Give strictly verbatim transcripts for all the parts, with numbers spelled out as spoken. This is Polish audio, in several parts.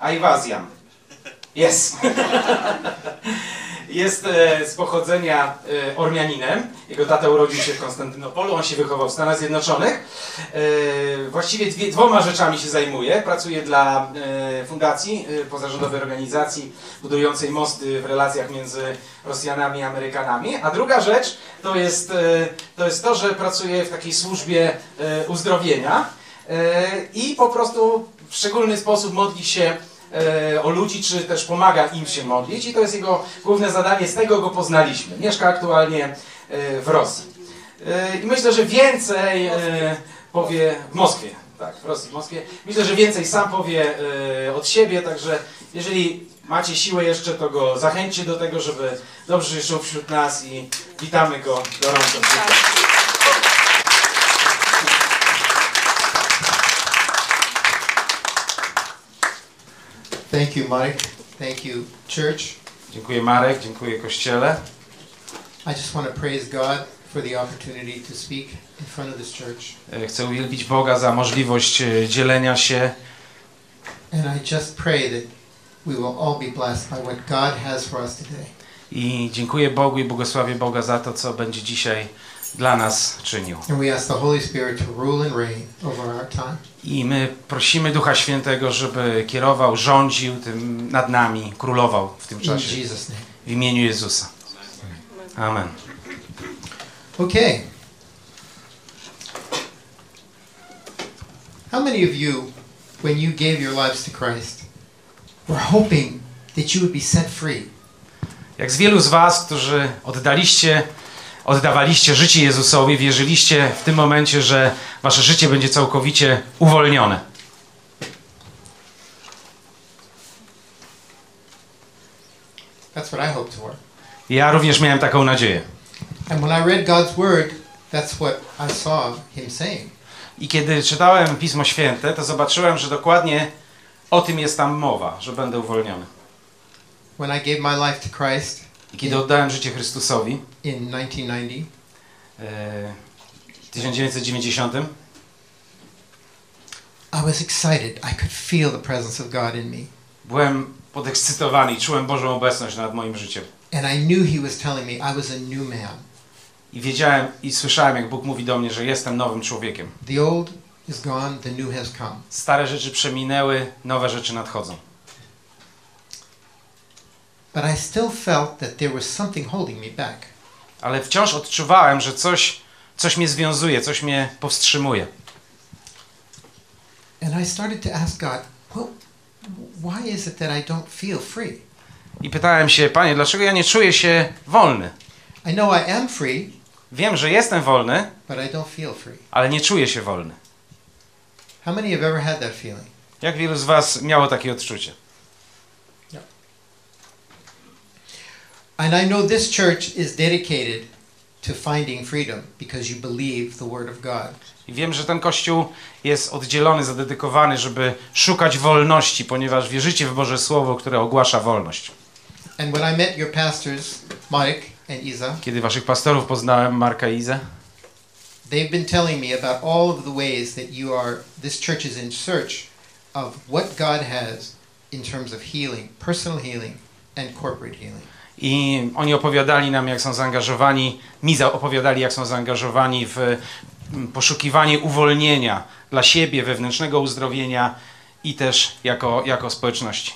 Ajwazjan. Jest. Jest e, z pochodzenia e, Ormianinem. Jego tata urodził się w Konstantynopolu, on się wychował w Stanach Zjednoczonych. E, właściwie dwie, dwoma rzeczami się zajmuje. Pracuje dla e, fundacji, e, pozarządowej organizacji budującej mosty w relacjach między Rosjanami i Amerykanami. A druga rzecz to jest, e, to jest to, że pracuje w takiej służbie e, uzdrowienia e, i po prostu w szczególny sposób modli się o ludzi, czy też pomaga im się modlić i to jest jego główne zadanie, z tego go poznaliśmy. Mieszka aktualnie w Rosji. I myślę, że więcej powie w Moskwie. Tak, w Rosji, w Moskwie. Myślę, że więcej sam powie od siebie, także jeżeli macie siłę jeszcze, to go zachęćcie do tego, żeby dobrze żył wśród nas i witamy go gorąco. Thank you, Mike. Thank you, church. Dziękuję, Marek. Dziękuję, Kościele. I just want to praise God for the opportunity to speak in front of this church. Chcę uwielbić Boga za możliwość dzielenia się. And I just pray that we will all be blessed by what God has for us today. I dziękuję Bogu i błogosławię Boga za to, co będzie dzisiaj dla nas czynił. And we ask the Holy Spirit to rule and reign over our time. I my prosimy Ducha Świętego, żeby kierował, rządził tym nad nami, królował w tym czasie. In Jesus' name. W imieniu Jezusa. Amen. Okay. How many of you, when you gave your lives to Christ, were hoping that you would be set free? Jak z wielu z was, którzy oddaliście Oddawaliście życie Jezusowi, wierzyliście w tym momencie, że wasze życie będzie całkowicie uwolnione. That's what I hoped for. Ja również miałem taką nadzieję. And when I read God's word, that's what I saw him saying. I kiedy czytałem Pismo Święte, to zobaczyłem, że dokładnie o tym jest tam mowa, że będę uwolniony. When I gave my life to Christ, I kiedy oddałem życie Chrystusowi in nineteen ninety, w tysiąc dziewięćset dziewięćdziesiątym, I was excited. I could feel the presence of God in me. Byłem podekscytowany i czułem Bożą obecność nad moim życiem. And I knew he was telling me I was a new man. I wiedziałem i słyszałem, jak Bóg mówi do mnie, że jestem nowym człowiekiem. The old is gone, the new has come. Stare rzeczy przeminęły, nowe rzeczy nadchodzą. But I still felt that there was something holding me back. Ale wciąż odczuwałem, że coś, coś mnie związuje, coś mnie powstrzymuje. And I started to ask God, well, why is it that I don't feel free? I pytałem się, Panie, dlaczego ja nie czuję się wolny? I know I am free, Wiem, że jestem wolny, but I don't feel free. ale nie czuję się wolny. How many have ever had that feeling? Jak wielu z was miało takie odczucie? And I know this church is dedicated to finding freedom because you believe the word of God. I wiem, że ten Kościół jest oddzielony, zadedykowany, żeby szukać wolności, ponieważ wierzycie w Boże Słowo, które ogłasza wolność. And when I met your pastors, Mike and Isa, Kiedy waszych pastorów poznałem, Marka i Izę, they've been telling me about all of the ways that you are, this church is in search of what God has in terms of healing, personal healing and corporate healing. I oni opowiadali nam, jak są zaangażowani, mi opowiadali, jak są zaangażowani w poszukiwanie uwolnienia dla siebie, wewnętrznego uzdrowienia i też jako, jako społeczności.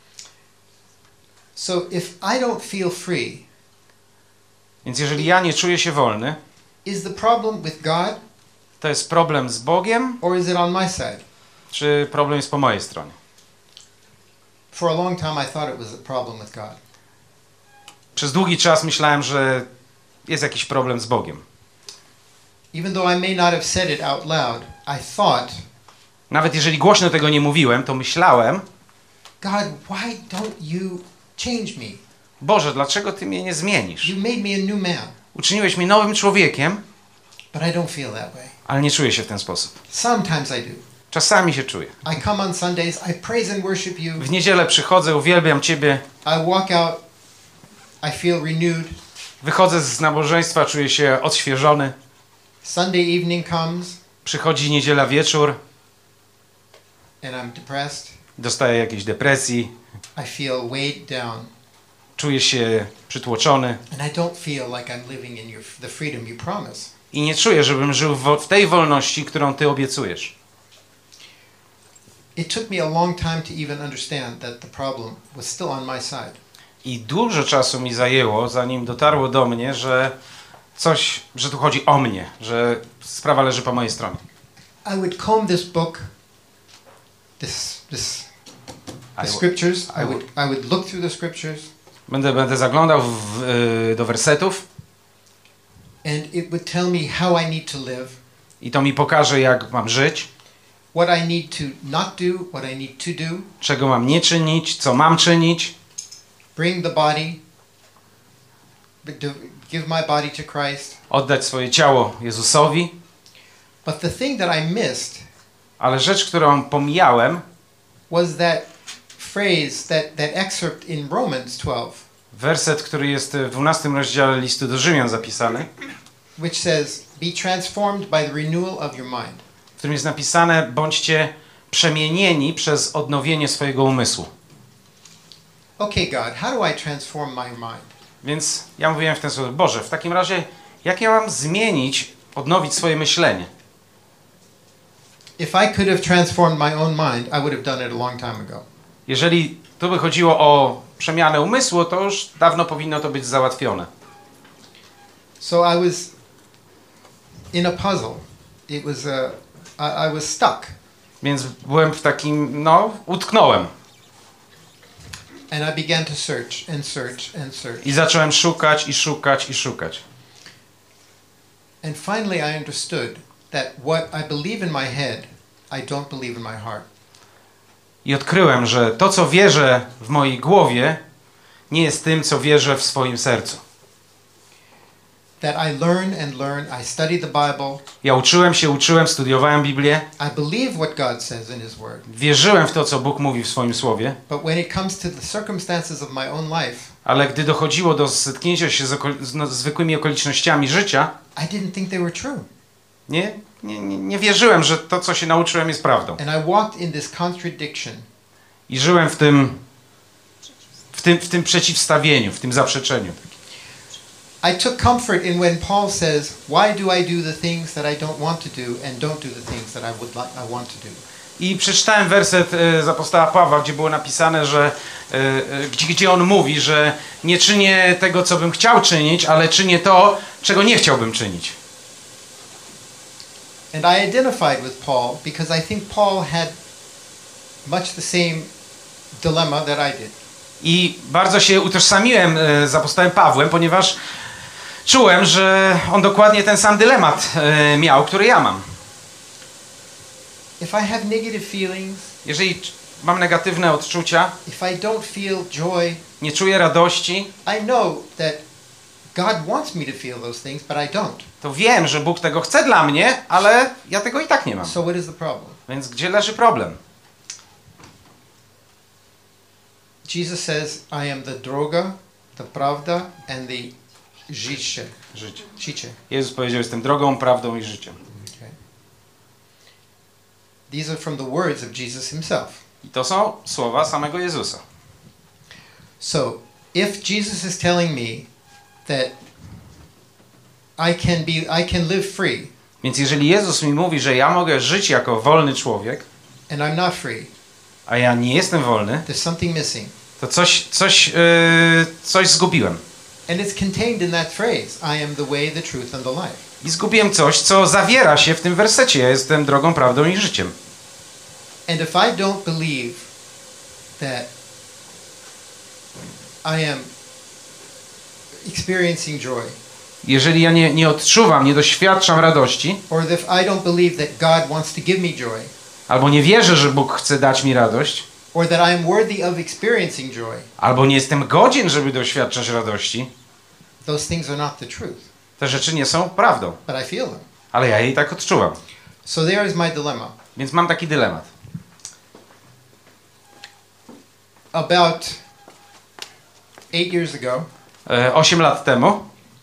So if I don't feel free, Więc jeżeli ja nie czuję się wolny, is the problem with God to jest problem z Bogiem, or is it on my side? czy problem jest po mojej stronie? For a long time I thought it was a problem with God. Przez długi czas myślałem, że jest jakiś problem z Bogiem. Even though I may not have said it out loud, I thought, Nawet jeżeli głośno tego nie mówiłem, to myślałem, God, why don't you change me? Boże, dlaczego Ty mnie nie zmienisz? You made me a new man, Uczyniłeś mnie nowym człowiekiem, but I don't feel that way. ale nie czuję się w ten sposób. Sometimes I do. Czasami się czuję. I come on Sundays, I praise and worship you. W niedzielę przychodzę, uwielbiam Ciebie, I walk out, I feel renewed. wychodzę z nabożeństwa, czuję się odświeżony. Sunday evening comes Przychodzi niedziela wieczór and I'm depressed. dostaję jakiejś depresji, I feel weighed down, czuję się przytłoczony and I don't feel like I'm living in your, the freedom you promise. i nie czuję, żebym żył w, w tej wolności, którą Ty obiecujesz. It took me a long time to even understand that the problem was still on my side. I dużo czasu mi zajęło, zanim dotarło do mnie, że coś, że tu chodzi o mnie, że sprawa leży po mojej stronie. I would comb this book, this, this, I the w- scriptures. I I would, I would look through the scriptures, Będę, będę zaglądał w, y, do wersetów and it would tell me how I need to live, i to mi pokaże, jak mam żyć, what I need to not do, what I need to do, czego mam nie czynić, co mam czynić, bring the body, but to give my body to Christ. oddać swoje ciało Jezusowi. But the thing that I missed Ale rzecz, którą pomijałem, was that phrase, that, that excerpt in Romans twelve, werset, który jest w dwunastym rozdziale listu do Rzymian zapisany, which says, be transformed by the renewal of your mind. w którym jest napisane: bądźcie przemienieni przez odnowienie swojego umysłu. Okay, God, how do I transform my mind? Więc ja mówiłem w ten sposób: Boże, w takim razie jak ja mam zmienić, odnowić swoje myślenie? If I could have transformed my own mind, I would have done it a long time ago. Jeżeli tu by chodziło o przemianę umysłu, to już dawno powinno to być załatwione. So I was in a puzzle. It was a, I, I was stuck. Więc byłem w takim, no, utknąłem. And I began to search and search and search. I zacząłem szukać i szukać i szukać. And finally I understood that what I believe in my head, I don't believe in my heart. I odkryłem, że to, co wierzę w mojej głowie, nie jest tym, co wierzę w swoim sercu. That I learn and learn, I study the Bible, Ja uczyłem się, uczyłem, studiowałem Biblię, I believe what God says in His Word. wierzyłem w to, co Bóg mówi w swoim słowie, But when it comes to the circumstances of my own life, ale gdy dochodziło do zetknięcia się z, okol- z no, zwykłymi okolicznościami życia, I didn't think they were true. nie, nie, nie, nie wierzyłem, że to, co się nauczyłem, jest prawdą. And I walked in this contradiction. I żyłem w tym, w tym, w tym przeciwstawieniu, w tym zaprzeczeniu. I took comfort in when Paul says, why do I do the things that I don't want to do and don't do the things that I would like I want to do. I przeczytałem werset e, z apostoła Pawła, gdzie było napisane, że e, e, gdzie, gdzie on mówi, że nie czynię tego, co bym chciał czynić, ale czynię to, czego nie chciałbym czynić. And I identified with Paul because I think Paul had much the same dilemma that I did. I bardzo się utożsamiłem e, z apostołem Pawłem, ponieważ czułem, że on dokładnie ten sam dylemat e, miał, który ja mam. If I have negative feelings, Jeżeli c- mam negatywne odczucia, if I don't feel joy, nie czuję radości, I know that God wants me to feel those things, but I don't. to wiem, że Bóg tego chce dla mnie, ale ja tego i tak nie mam. So what is the problem? Więc gdzie leży problem? Jesus says, I am the droga, the pravda, and the życie. Życie. Życie. Jezus powiedział: jestem drogą, prawdą i życiem. Okay. These are from the words of Jesus himself. I to są słowa samego Jezusa. So, if Jesus is telling me that I can be, I can live free, Więc jeżeli Jezus mi mówi, że ja mogę żyć jako wolny człowiek, and I'm not free, a ja nie jestem wolny, there's something missing. to coś, coś, yy, coś zgubiłem. And it's contained in that phrase, I am the way, the truth, and the life. I zgubiłem coś, co zawiera się w tym wersecie. Ja jestem drogą, prawdą i życiem. And if I don't believe that I am experiencing joy, Jeżeli ja nie, nie odczuwam, nie doświadczam radości, or if I don't believe that God wants to give me joy, albo nie wierzę, że Bóg chce dać mi radość, or that I am worthy of experiencing joy, albo nie jestem godzien, żeby doświadczać radości, those things are not the truth. te rzeczy nie są prawdą. But I feel them. Ale ja jej tak odczuwam. So there is my dilemma. Więc mam taki dylemat. About eight years ago, E, Osiem lat temu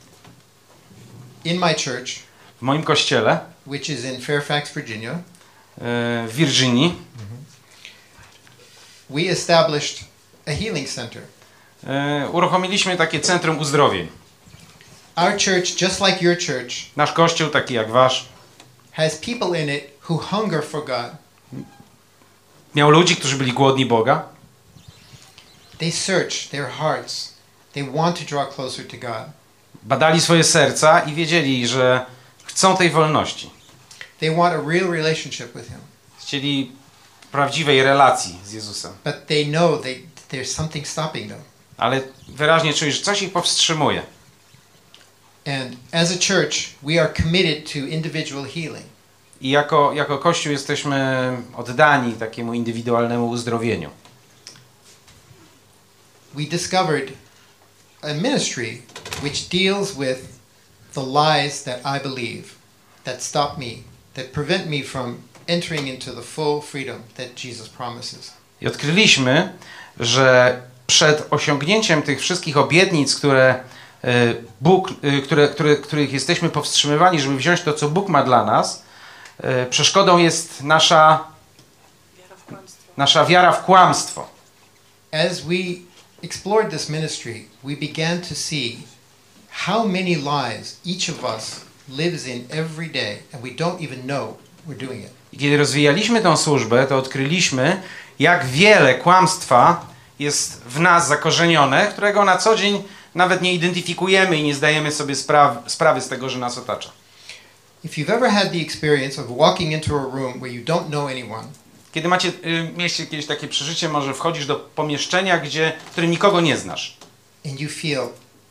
in my church, w moim kościele which is in Fairfax, Virginia, e, w Virginii we established a healing center. E, uruchomiliśmy takie centrum uzdrowień. Our church, just like your church, Nasz kościół, taki jak wasz, has people in it who hunger for God. miał ludzi, którzy byli głodni Boga. They search their hearts. They want to draw closer to God. Badali swoje serca i wiedzieli, że chcą tej wolności. They want a real relationship with Him. Chcieli prawdziwej relacji z Jezusem. But they know they, there's something stopping them. Ale wyraźnie czuli, że coś ich powstrzymuje. And as a church, we are committed to individual healing. I jako, jako Kościół jesteśmy oddani takiemu indywidualnemu uzdrowieniu. We discovered a ministry which deals with the lies that I believe, that stop me, that prevent me from entering into the full freedom that Jesus promises. I odkryliśmy, że przed osiągnięciem tych wszystkich obietnic, które y, Bóg, y, które, które, których jesteśmy powstrzymywani, żeby wziąć to, co Bóg ma dla nas, y, przeszkodą jest nasza, nasza wiara w kłamstwo. As we explored this ministry, we began to see how many lies each of us lives in every day, and we don't even know we're doing it. I kiedy rozwijaliśmy tę służbę, to odkryliśmy, jak wiele kłamstwa jest w nas zakorzenione, którego na co dzień nawet nie identyfikujemy i nie zdajemy sobie spraw, sprawy z tego, że nas otacza. If you've ever had the experience of walking into a room where you don't know anyone, Kiedy macie, y, mieliście kiedyś takie przeżycie, może wchodzisz do pomieszczenia, gdzie, w którym nikogo nie znasz. and you feel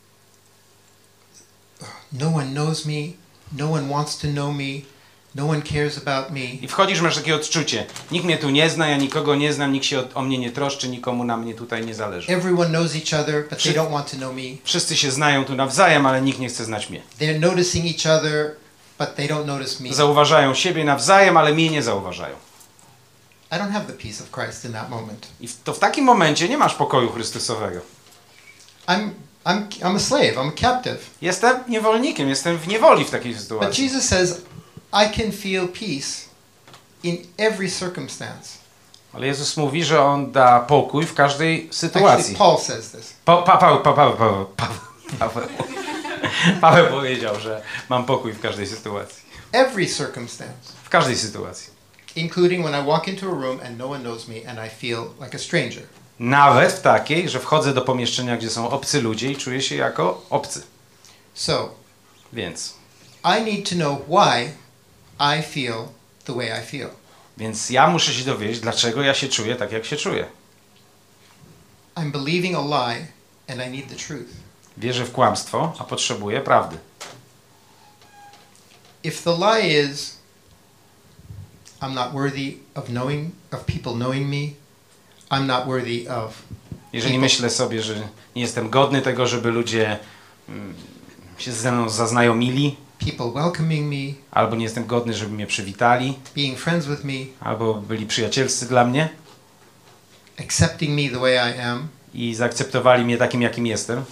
no one knows me, no one wants to know me, no one cares about me. I wchodzisz, masz takie odczucie. Nikt mnie tu nie zna, ja nikogo nie znam, nikt się o, o mnie nie troszczy, nikomu na mnie tutaj nie zależy. Everyone knows each other, but Wszy- they don't want to know me. Wszyscy się znają tu nawzajem, ale nikt nie chce znać mnie. They're noticing each other, but they don't notice me. Zauważają siebie nawzajem, ale mnie nie zauważają. I don't have the peace of Christ in that moment. I w, to w takim momencie nie masz pokoju Chrystusowego. I'm I'm I'm a slave, I'm a captive. Jestem niewolnikiem, jestem w niewoli w takiej But sytuacji. Jesus says, I can feel peace in every circumstance. Ale Jezus mówi, że On da pokój w każdej Actually, sytuacji. Paul says this. Pa, pa, Paweł, pa, Paweł, Paweł, Paweł, Paweł. Paweł powiedział, że mam pokój w każdej sytuacji. Every circumstance, W każdej sytuacji. including when I walk into a room and no one knows me and I feel like a stranger. Nawet w takiej, że wchodzę do pomieszczenia, gdzie są obcy ludzie i czuję się jako obcy. So, Więc, I need to know why I feel the way I feel. więc ja muszę się dowiedzieć, dlaczego ja się czuję tak, jak się czuję. I'm believing a lie and I need the truth. Wierzę w kłamstwo, a potrzebuję prawdy. If the lie is I'm not worthy of knowing of people knowing me, I'm not worthy of Jeżeli people- myślę sobie, że nie jestem godny tego, żeby ludzie mm, się ze mną zaznajomili, people welcoming me, albo nie jestem godny, żeby mnie przywitali, being friends with me, albo byli przyjacielscy dla mnie accepting me the way I am, i zaakceptowali mnie takim, jakim jestem,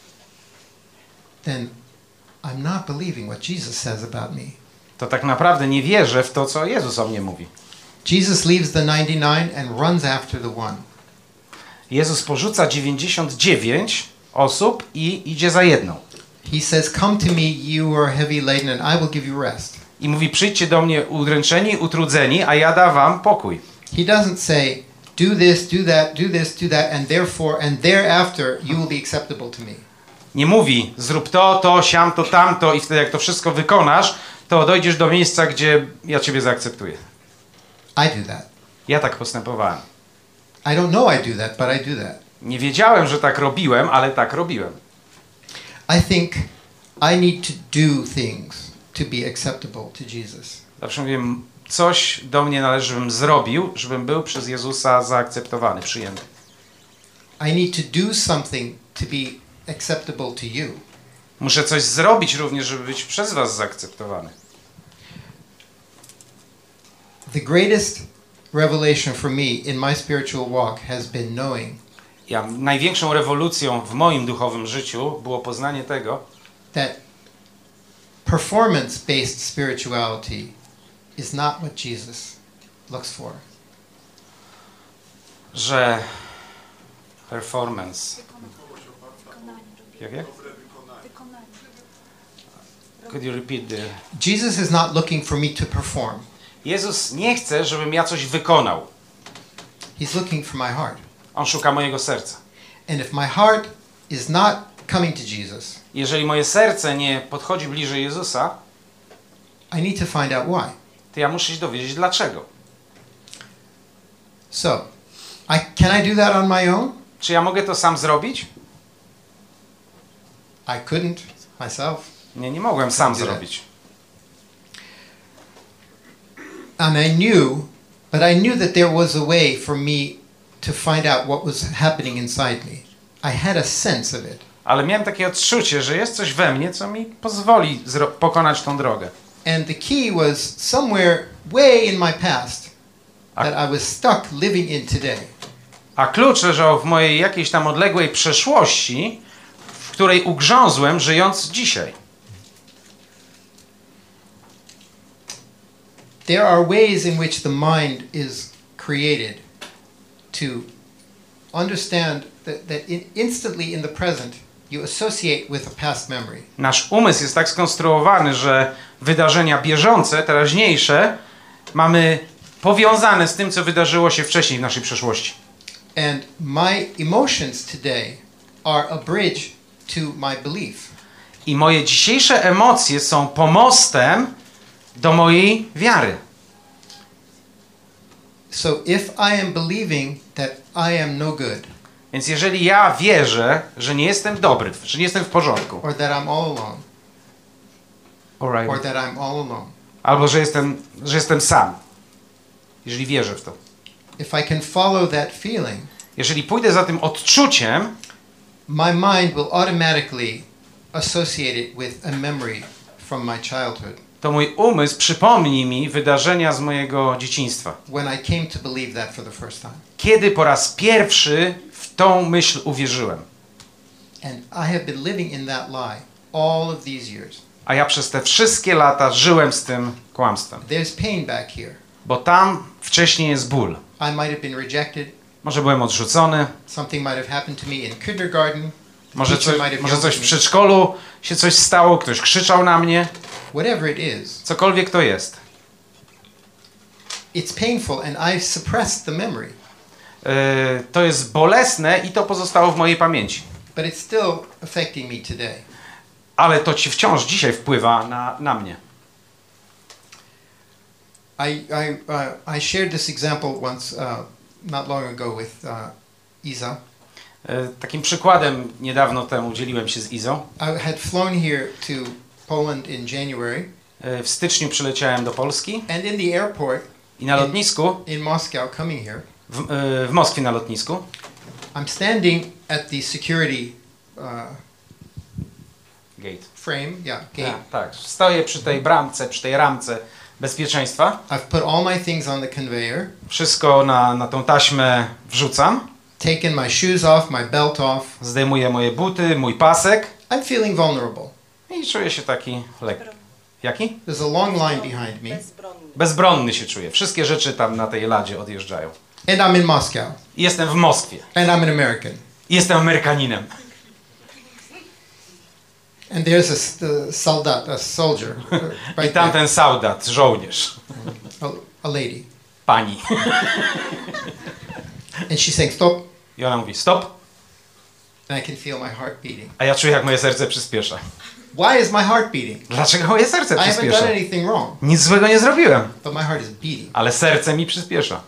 then I'm not believing what Jesus says about me. to tak naprawdę nie wierzę w to, co Jezus o mnie mówi. Jesus leaves the ninety-nine and runs after the one. Jezus porzuca dziewięćdziesiąt dziewięć osób i idzie za jedną. He says, "Come to me, you who are heavy laden, and I will give you rest." I mówi, przyjdźcie do mnie udręczeni, utrudzeni, a ja dam wam pokój. He doesn't say, "Do this, do that, do this, do that, and therefore and thereafter you will be acceptable to me." Nie mówi, zrób to, to, siam, to, tamto i wtedy jak to wszystko wykonasz, to dojdziesz do miejsca, gdzie ja ciebie zaakceptuję. I do that. Ja tak postępowałem. I don't know I do that, but I do that. Nie wiedziałem, że tak robiłem, ale tak robiłem. I think I need to do things to be acceptable to Jesus. Zawsze mówię, coś do mnie należy, żebym zrobił, żebym był przez Jezusa zaakceptowany, przyjęty. I need to do something to be acceptable to you. Muszę coś zrobić również, żeby być przez was zaakceptowany. The greatest revelation for me in my spiritual walk has been knowing Ja, największą rewolucją w moim duchowym życiu było poznanie tego, that performance-based spirituality is not what Jesus looks for. że performance. Jak, jak? Could you repeat the... Jesus is not looking for me to perform. Jezus nie chce, żebym ja coś wykonał. He's looking for my heart. On szuka mojego serca. And if my heart is not coming to Jesus, Jeżeli moje serce nie podchodzi bliżej Jezusa, I need to find out why. to ja muszę się dowiedzieć dlaczego. So, I, can I do that on my own? Czy ja mogę to sam zrobić? I couldn't myself. Nie, nie mogłem sam Do that. zrobić. And I knew, but I knew that there was a way for me to find out what was happening inside me. I had a sense of it. Ale miałem takie odczucie, że jest coś we mnie, co mi pozwoli zro- pokonać tą drogę. And the key was somewhere way in my past that I was stuck living in today. A klucz leżał w mojej jakiejś tam odległej przeszłości, w której ugrzązłem, żyjąc dzisiaj. There are ways in which the mind is created to understand that, that in, instantly in the present you associate with a past memory. Nasz umysł jest tak skonstruowany, że wydarzenia bieżące, teraźniejsze mamy powiązane z tym, co wydarzyło się wcześniej w naszej przeszłości. And my emotions today are a bridge to my belief. I moje dzisiejsze emocje są pomostem do mojej wiary. So if I am believing that I am no good, Więc jeżeli ja wierzę, że nie jestem dobry, że nie jestem w porządku, or that I'm all alone, or that I'm all alone, albo że jestem, że jestem sam, jeżeli wierzę w to, if I can follow that feeling, jeżeli pójdę za tym odczuciem, my mind will automatically associate it with a memory from my childhood, to mój umysł przypomni mi wydarzenia z mojego dzieciństwa. when I came to believe that for the first time. Kiedy po raz pierwszy w tą myśl uwierzyłem. And I have been living in that lie all of these years. A ja przez te wszystkie lata żyłem z tym kłamstwem. There's pain back here. Bo tam wcześniej jest ból. I might have been rejected. Może byłem odrzucony, Something might have happened to me in kindergarten. może Teacher coś, might have może yelled coś at w me. przedszkolu się coś stało, ktoś krzyczał na mnie, Whatever it is, cokolwiek to jest. it's painful and I've suppressed the memory. Yy, to jest bolesne i to pozostało w mojej pamięci. But it's still affecting me today. Ale to ci wciąż dzisiaj wpływa na, na mnie. I, I, uh, I shared this example once, uh, not long ago with uh, Isa. Yy, takim przykładem niedawno temu dzieliłem się z Izą. I had flown here to Poland in January, Yy, w styczniu przyleciałem do Polski and in the airport i na lotnisku, in Moscow coming here, w, yy, w Moskwie na lotnisku, I'm standing at the security uh, gate. frame, yeah, gate. Tak, tak. Stoję przy tej bramce, przy tej ramce bezpieczeństwa. I've put all my things on the conveyor, Wszystko na, na tą taśmę wrzucam. taken my shoes off, my belt off. Zdejmuję moje buty, mój pasek I'm feeling vulnerable. i czuję się taki lekki. Jaki? There's a long line behind me, Bezbronny się czuję. Wszystkie rzeczy tam na tej ladzie odjeżdżają. and I'm in Moscow, I jestem w Moskwie. and I'm an American. I jestem Amerykaninem. And there's a s- a soldat, a soldier, uh, I right there, tamten soldat, żołnierz, a, a lady. pani. And she's saying, stop, I ona mówi stop, and I can feel my heart beating. a ja czuję jak moje serce przyspiesza. Why is my heart beating? Dlaczego moje serce I haven't przyspiesza? done anything wrong, Nic złego nie zrobiłem, but my heart is beating. ale serce mi przyspiesza.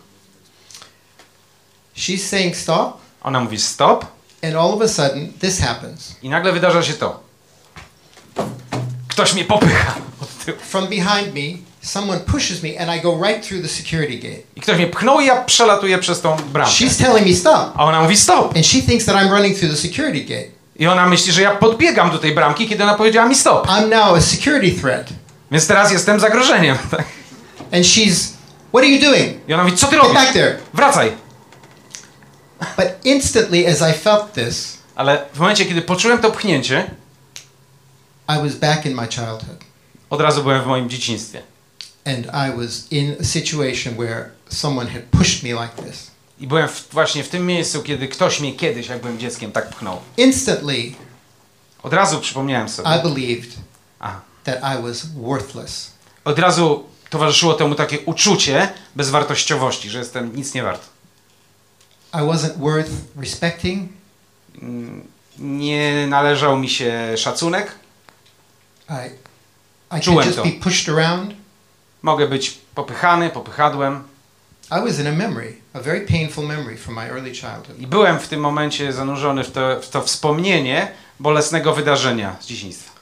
She's saying stop, Ona mówi stop and all of a sudden this happens. i nagle wydarza się to. Ktoś mnie popycha od tyłu. From behind me, someone pushes me, and I go right through the security gate. I ktoś mnie pchnął i ja przelatuję przez tą bramkę. She's telling me stop, A ona mówi stop. and she thinks that I'm running through the security gate. I ona myśli, że ja podbiegam do tej bramki, kiedy ona powiedziała mi stop. I'm now a security threat. Więc teraz jestem zagrożeniem. Tak? And she's, what are you doing? I ona mówi, co ty Get robisz? back there. Wracaj. But instantly, as I felt this, Ale w momencie, kiedy poczułem to pchnięcie, I was back in my childhood. od razu byłem w moim dzieciństwie. And I was in a situation where someone had pushed me like this. I byłem w, właśnie w tym miejscu, kiedy ktoś mnie kiedyś, jak byłem dzieckiem, tak pchnął. Instantly, Od razu przypomniałem I sobie. believed Aha. that I was worthless. Od razu towarzyszyło temu takie uczucie bezwartościowości, że jestem nic nie wart. I wasn't worth respecting. Mm, Nie należał mi się szacunek. I, I could Czułem just to. be pushed around. Mogę być popychany, popychadłem. I was in a memory, a very painful memory from my early childhood. I byłem w tym momencie zanurzony w to, w to wspomnienie bolesnego wydarzenia z dzieciństwa.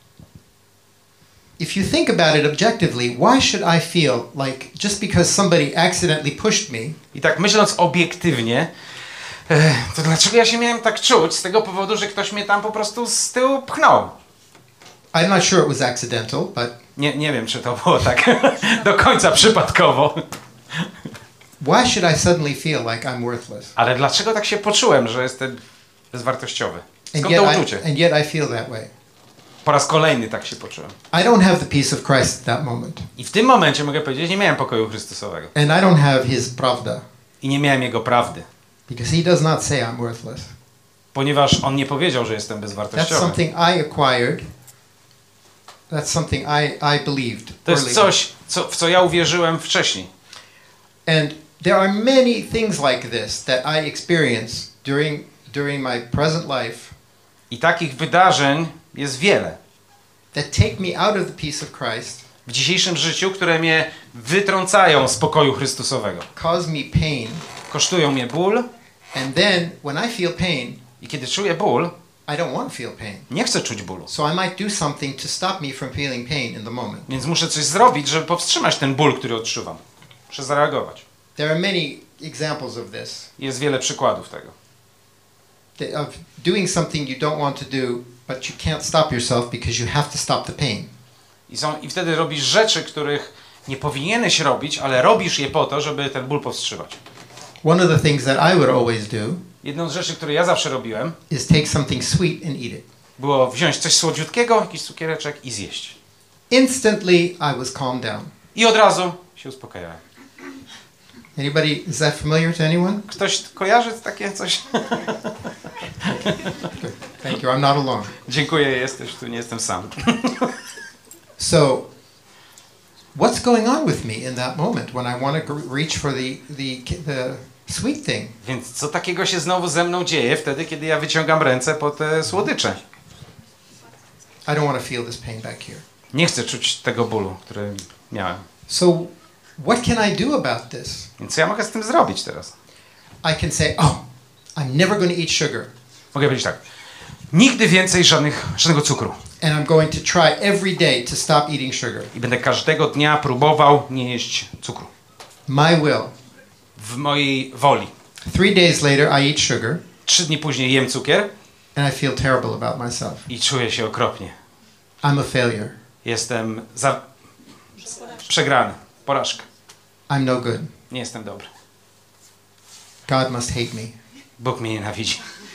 If you think about it objectively, why should I feel like just because somebody accidentally pushed me, I tak myśląc obiektywnie, e, to dlaczego ja się miałem tak czuć? Z tego powodu, że ktoś mnie tam po prostu z tyłu pchnął. I'm not sure it was accidental, but Nie, nie wiem, czy to było tak do końca przypadkowo. why should I suddenly feel like I'm worthless? Ale dlaczego tak się poczułem, że jestem bezwartościowy? And Skąd yet, to I, uczucie? and yet I feel that way. Po raz kolejny tak się poczułem. I don't have the peace of Christ at that moment. I w tym momencie mogę powiedzieć, nie miałem pokoju Chrystusowego. And I don't have his pravda, I nie miałem Jego prawdy. because he does not say I'm worthless. Ponieważ On nie powiedział, że jestem That's bezwartościowy. something I acquired. That's something I, I believed. To jest early. coś, co, w co ja uwierzyłem wcześniej. And there are many things like this that I experience during, during my present life I takich wydarzeń jest wiele that take me out of the peace of Christ, w dzisiejszym życiu, które mnie wytrącają z pokoju Chrystusowego. cause me pain, Kosztują mnie ból and then when I feel pain, i kiedy czuję ból, I don't want to feel pain. nie chcę czuć bólu. So I might do something to stop me from feeling pain in the moment. Więc muszę coś zrobić, żeby powstrzymać ten ból, który odczuwam. Muszę zareagować. There are many examples of this, Jest wiele przykładów tego. th- of doing something you don't want to do, but you can't stop yourself because you have to stop the pain. I, są, I wtedy robisz rzeczy, których nie powinieneś robić, ale robisz je po to, żeby ten ból powstrzymać. One of the things that I would always do Jedną z rzeczy, które ja zawsze robiłem, is take something sweet and eat it. było wziąć coś słodziutkiego, jakiś cukiereczek i zjeść. Instantly, I was calmed down. I od razu się uspokajałem. Anybody, is that familiar to anyone? Ktoś kojarzy takie coś? Thank you, I'm not alone. Dziękuję, jesteś tu, nie jestem sam. So, what's going on with me in that moment when I want to gr- reach for the, the, the sweet thing? Więc co takiego się znowu ze mną dzieje wtedy, kiedy ja wyciągam ręce po te słodycze? I don't want to feel this pain back here. Nie chcę czuć tego bólu, który miałem. So, what can I do about this? Więc co ja mogę z tym zrobić teraz? I can say, oh, I'm never going to eat sugar, Mogę powiedzieć tak. Nigdy więcej żadnych, żadnego cukru. and I'm going to try every day to stop eating sugar. I będę każdego dnia próbował nie jeść cukru. My will. W mojej woli. Three days later, I eat sugar, Trzy dni później jem cukier and I feel terrible about myself. i czuję się okropnie. I'm a failure. Jestem za... przegrany. Porażka. I'm no good. Nie jestem dobry. God must hate me. Bóg mnie nienawidzi.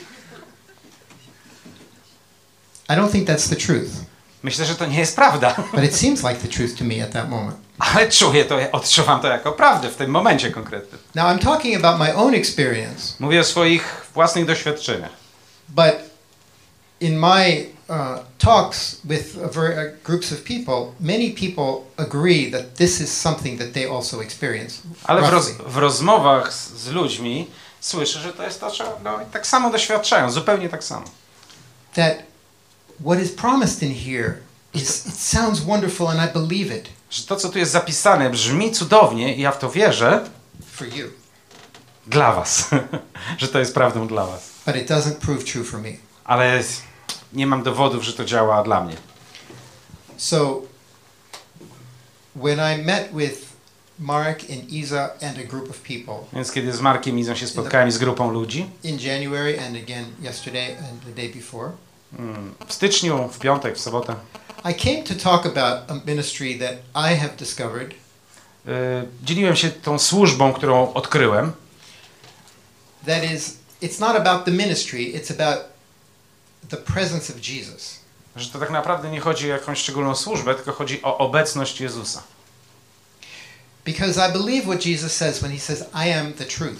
I don't think that's the truth, Myślę, że to nie jest prawda. but it seems like the truth to me at that moment. Ale czuję to, odczuwam to jako prawdę w tym momencie konkretnym. Now, I'm talking about my own experience, Mówię o swoich własnych doświadczeniach. but in my uh, talks with a ver- uh, groups of people, many people agree that this is something that they also experience. Ale w, roz, roughly. w rozmowach z, z ludźmi słyszę, że to jest to, czego no, tak samo doświadczają, zupełnie tak samo. That what is promised in here is, it sounds wonderful and I believe it Że to, co tu jest zapisane, brzmi cudownie i ja w to wierzę for you, dla was. Że to jest prawdą dla was. but it doesn't prove true for me. Ale nie mam dowodów, że to działa dla mnie. So, when I met with Mark and Isa and a group of people Więc kiedy z Markiem i Izą się spotkałem z grupą ludzi, in January and again yesterday and the day before, mm, w styczniu, w piątek, w sobotę, I came to talk about a ministry that I have discovered yy, dzieliłem się tą służbą, którą odkryłem. that is, it's not about the ministry, it's about the presence of Jesus. Że to tak naprawdę nie chodzi o jakąś szczególną służbę, tylko chodzi o obecność Jezusa. Because I believe what Jesus says when he says, I am the truth.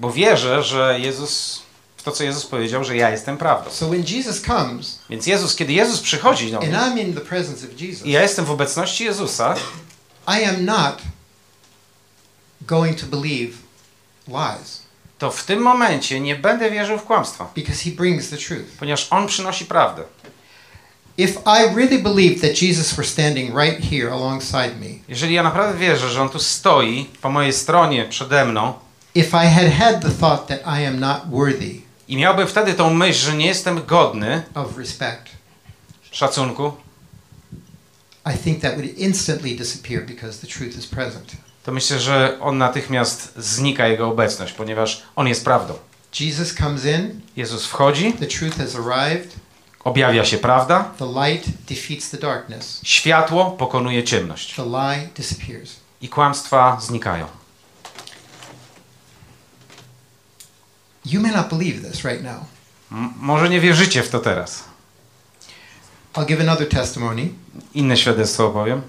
Bo wierzę, że Jezus, w to co Jezus powiedział, że ja jestem prawdą. So when Jesus comes, Więc Jezus, kiedy Jezus przychodzi do and mnie I'm in the presence of Jesus, i ja jestem w obecności Jezusa, I am not going to believe lies to w tym momencie nie będę wierzył w kłamstwa, because he brings the truth. ponieważ On przynosi prawdę. If I really believed that Jesus were standing right here alongside me, Jeżeli ja naprawdę wierzę, że On tu stoi po mojej stronie, przede mną if I had had the thought that I am not worthy i miałbym wtedy tą myśl, że nie jestem godny of respect, szacunku, I think that would instantly disappear because the truth is present. to myślę, że On natychmiast znika Jego obecność, ponieważ On jest prawdą. Jesus comes in, Jezus wchodzi, the truth has arrived, objawia się prawda, the light defeats the darkness, światło pokonuje ciemność the lie disappears. i kłamstwa znikają. You may not believe this right now. M- może nie wierzycie w to teraz. I'll give another testimony. Inne świadectwo opowiem.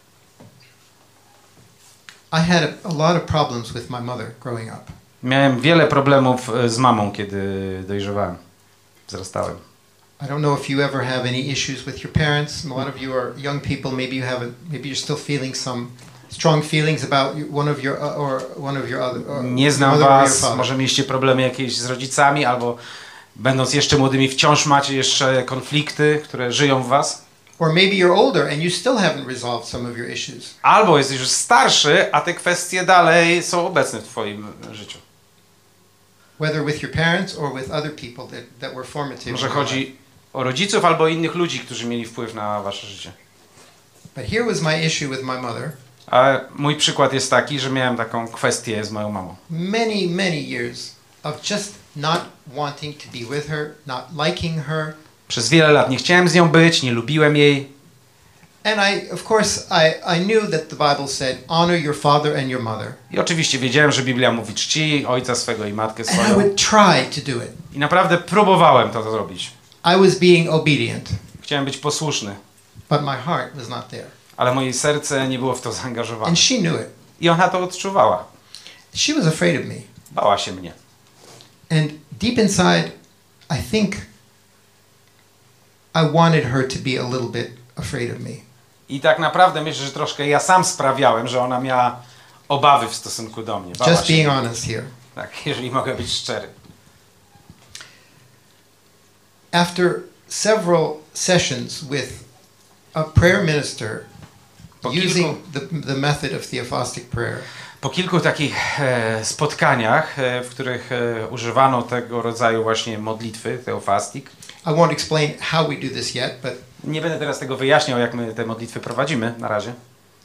I had a, a lot of problems with my mother growing up. Miałem wiele problemów e, z mamą, kiedy dojrzewałem, wzrastałem. I don't know if you ever have any issues with your parents. A lot of you are young people. Maybe you have, a, maybe you're still feeling some strong feelings about you- one of your uh, or one of your other. Or Nie your znam mother or your was, father. może mieliście problemy jakieś z rodzicami, albo będąc jeszcze młodymi wciąż macie jeszcze konflikty, które żyją w was. Or maybe you're older and you still haven't resolved some of your issues. Albo jesteś już starszy, a te kwestie dalej są obecne w twoim życiu. Whether with your parents or with other people that, that were formative. Może in your life. chodzi o rodziców albo innych ludzi, którzy mieli wpływ na wasze życie. But here was my issue with my mother. A mój przykład jest taki, że miałem taką kwestię z moją mamą. Many, many years of just not wanting to be with her, not liking her. Przez wiele lat nie chciałem z nią być, nie lubiłem jej. And I, of course, I, I knew that the Bible said, honor your father and your mother. I oczywiście wiedziałem, że Biblia mówi czci ojca swego i matkę And I swoją. would try to do it. I naprawdę próbowałem to zrobić. I was being obedient, Chciałem być posłuszny, but my heart was not there. ale moje serce nie było w to zaangażowane. And she knew it. I ona to odczuwała. She was afraid of me. Bała się mnie. And deep inside, I think I wanted her to be a little bit afraid of me. I tak naprawdę myślę, że troszkę ja sam sprawiałem, że ona miała obawy w stosunku do mnie. Bała Just się. being honest here. Tak, jeżeli mogę być szczery. After several sessions with a prayer minister Po kilku- using the, the method of theophostic prayer, Po kilku takich e, spotkaniach, e, w których e, używano tego rodzaju właśnie modlitwy, teofastik, I won't explain how we do this yet, but nie będę teraz tego wyjaśniał, jak my te modlitwy prowadzimy na razie.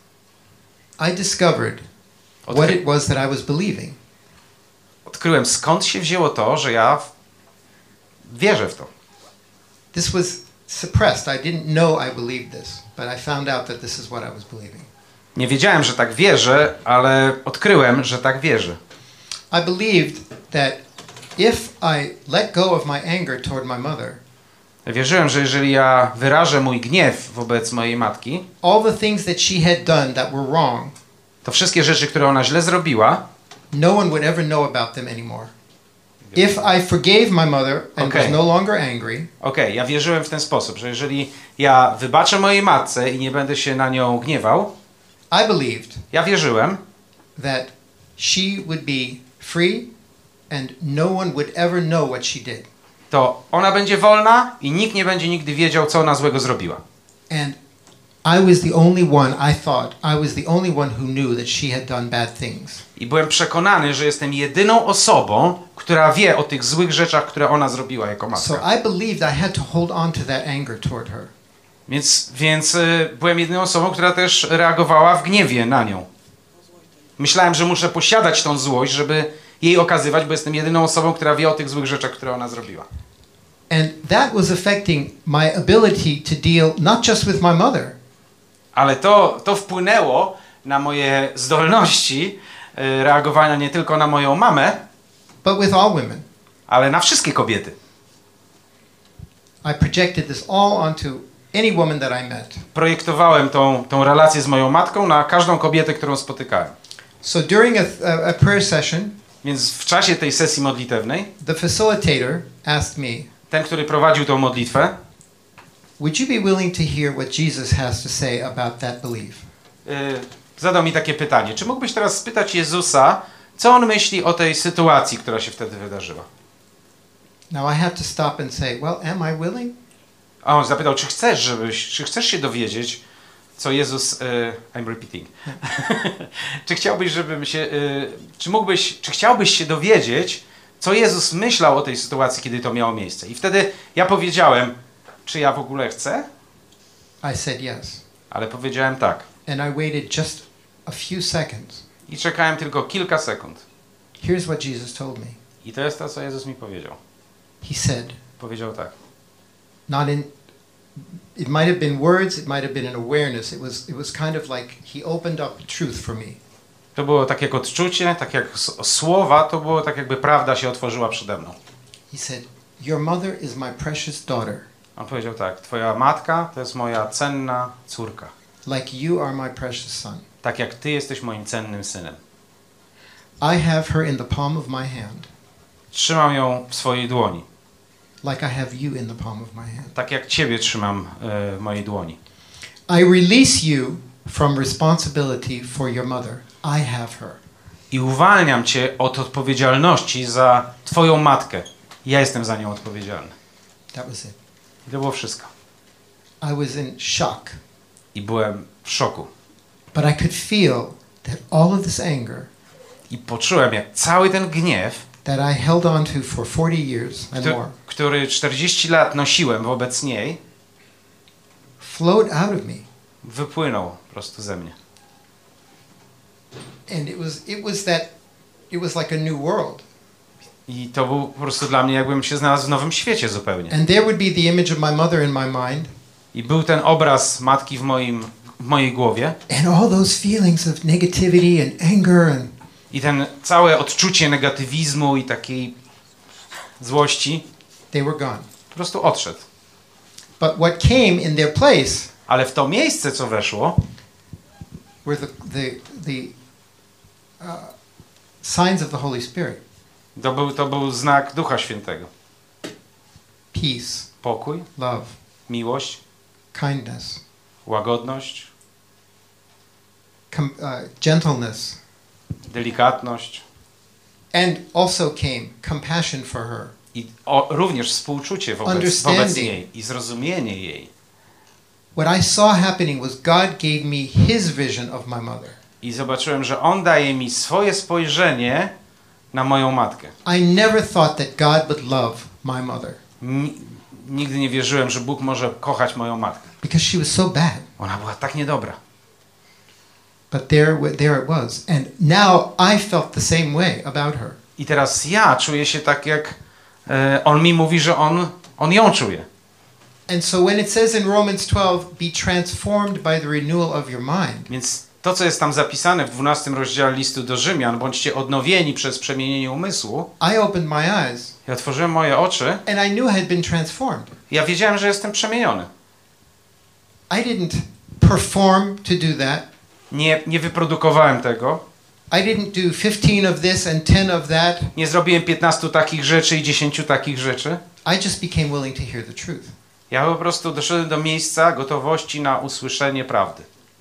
I discovered what Odkry- it was that I was believing. odkryłem, skąd się wzięło to, że ja w- wierzę w to. This was suppressed. I didn't know I believed this, but I found out that this is what I was believing. Nie wiedziałem, że tak wierzę, ale odkryłem, że tak wierzę. I believed that if I let go of my anger toward my mother, Wierzyłem, że jeżeli ja wyrażę mój gniew wobec mojej matki, all the things that she had done that were wrong, to wszystkie rzeczy, które ona źle zrobiła, no one would ever know about them anymore. If I forgave my mother and Okay. was no longer angry, okej, ja wierzyłem w ten sposób, że jeżeli ja wybaczę mojej matce i nie będę się na nią gniewał, I believed ja wierzyłem, that she would be free and no one would ever know what she did. to ona będzie wolna i nikt nie będzie nigdy wiedział, co ona złego zrobiła. And I was the only one, I thought, I was the only one who knew that she had done bad things. I byłem przekonany, że jestem jedyną osobą, która wie o tych złych rzeczach, które ona zrobiła jako So matka. I believed I had to hold on to that anger toward her. Więc, więc y, byłem jedyną osobą, która też reagowała w gniewie na nią. Myślałem, że muszę posiadać tą złość, żeby jej okazywać, bo jestem jedyną osobą, która wie o tych złych rzeczach, które ona zrobiła. And that was affecting my ability to deal not just with my mother, Ale to, to wpłynęło na moje zdolności y, reagowania nie tylko na moją mamę, but with all women. ale na wszystkie kobiety. I projected this all onto any woman that I met. Projektowałem tą, tą relację z moją matką na każdą kobietę, którą spotykałem. So during a, a, a prayer session, Więc w czasie tej sesji modlitewnej the facilitator asked me, ten, który prowadził tą modlitwę, would you be willing to hear what Jesus has to say about that belief? yy, zadał mi takie pytanie. Czy mógłbyś teraz spytać Jezusa, co On myśli o tej sytuacji, która się wtedy wydarzyła? Now I have to stop and say, well, am I willing? A on zapytał, czy chcesz, żebyś, czy chcesz się dowiedzieć, co Jezus... Yy, I'm repeating. czy chciałbyś, żebym się... Yy, czy mógłbyś... Czy chciałbyś się dowiedzieć, co Jezus myślał o tej sytuacji, kiedy to miało miejsce? I wtedy ja powiedziałem, czy ja w ogóle chcę? I said yes. Ale powiedziałem tak. And I waited just a few seconds. I czekałem tylko kilka sekund. Here's what Jesus told me. I to jest to, co Jezus mi powiedział. He said, Powiedział tak. not in, it might have been words, it might have been an awareness. It was, it was kind of like he opened up truth for me. To było tak jak odczucie, tak jak s- słowa, to było tak jakby prawda się otworzyła przede mną. He said, your mother is my precious daughter, On powiedział tak, twoja matka to jest moja cenna córka. like you are my precious son. Tak jak ty jesteś moim cennym synem. I have her in the palm of my hand, Trzymam ją w swojej dłoni. like I have you in the palm of my hand. Tak jak ciebie trzymam e, w mojej dłoni. I release you from responsibility for your mother. I have her. I uwalniam cię od odpowiedzialności za twoją matkę. Ja jestem za nią odpowiedzialny. That was it. I to było wszystko. I was in shock, I byłem w szoku. but I could feel that all of this anger I poczułem, jak cały ten gniew, that I held on to for forty years and Któ- more który czterdzieści lat nosiłem wobec niej, flowed out of me. wypłynął po prostu ze mnie. And it was it was that it was like a new world. I to był po prostu dla mnie, jakbym się znalazł w nowym świecie zupełnie. And there would be the image of my mother in my mind, I był ten obraz matki w, moim, w mojej głowie and all those feelings of negativity and anger and i ten całe odczucie negatywizmu i takiej złości they were gone. po prostu odszedł. But what came in their place Ale w to miejsce, co weszło, were the the the uh, signs of the Holy Spirit: to był, to był znak Ducha Świętego. peace, Pokój, love, miłość, kindness, łagodność, com- uh, gentleness, delikatność and also came compassion for her, i o, również współczucie wobec, wobec Understanding. niej i zrozumienie jej. What I saw happening was God gave me His vision of my mother. I zobaczyłem, że On daje mi swoje spojrzenie na moją matkę. I never thought that God would love my mother Ni- nigdy nie wierzyłem, że Bóg może kochać moją matkę. because she was so bad. Ona była tak niedobra. But there, wa- there it was. And now I felt the same way about her. I teraz ja czuję się tak, jak e, On mi mówi, że On, on ją czuje. And so when it says in Romans twelve, be transformed by the renewal of your mind, Więc to, co jest tam zapisane w dwunastym rozdziale listu do Rzymian, bądźcie odnowieni przez przemienienie umysłu, I opened my eyes ja otworzyłem moje oczy, and I knew I had been transformed. ja wiedziałem, że jestem przemieniony. I didn't perform to do that. Nie, nie wyprodukowałem tego, I didn't do fifteen of this and ten of that. nie zrobiłem piętnastu takich rzeczy i dziesięciu takich rzeczy. I just became willing to hear the truth. Ja po prostu doszedłem do miejsca gotowości na usłyszenie prawdy.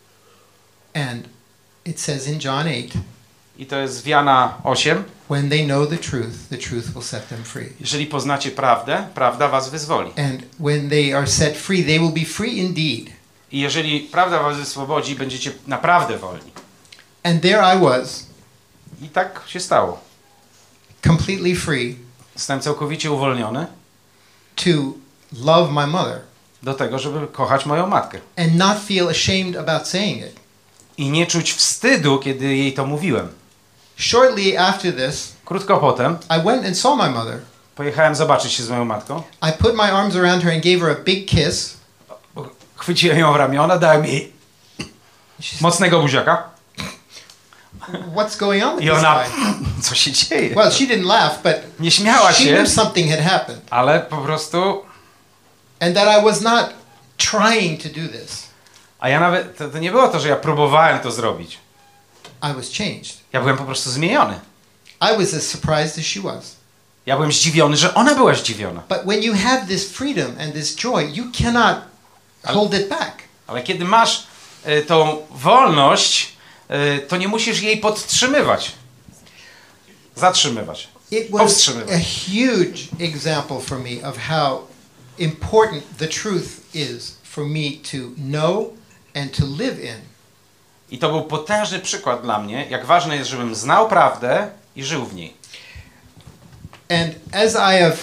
And it says in John eight, I to jest w Jana osiem. when they know the truth, the truth will set them free. Jeżeli poznacie prawdę, prawda was wyzwoli. And when they are set free, they will be free indeed. I jeżeli prawda was wyswobodzi, będziecie naprawdę wolni. And there I was, I tak się stało. completely free Zostałem całkowicie uwolniony to love my mother do tego, żeby kochać moją matkę. and not feel ashamed about saying it. I nie czuć wstydu, kiedy jej to mówiłem. Shortly after this, Krótko potem I went and saw my mother. pojechałem zobaczyć się z moją matką. I put my arms around her and gave her a big kiss. Chwyciłem ją w ramiona, dałem jej She said, mocnego buziaka. what's going on with I this ona, guy? co się dzieje? Well, she didn't laugh, but Nie śmiała she się, knew something had happened. ale po prostu... And that I was not trying to do this. A ja nawet... To, to nie było to, że ja próbowałem to zrobić. I was changed. Ja byłem po prostu zmieniony. I was as surprised as she was. Ja byłem zdziwiony, że ona była zdziwiona. But when you have this freedom and this joy, you cannot hold it back. Ale kiedy masz y, tą wolność, y, to nie musisz jej podtrzymywać. Zatrzymywać. It was a Powstrzymywać. huge example for me of how important the truth is for me to know and to live in. I to był potężny przykład dla mnie, jak ważne jest, żebym znał prawdę i żył w niej. And as I have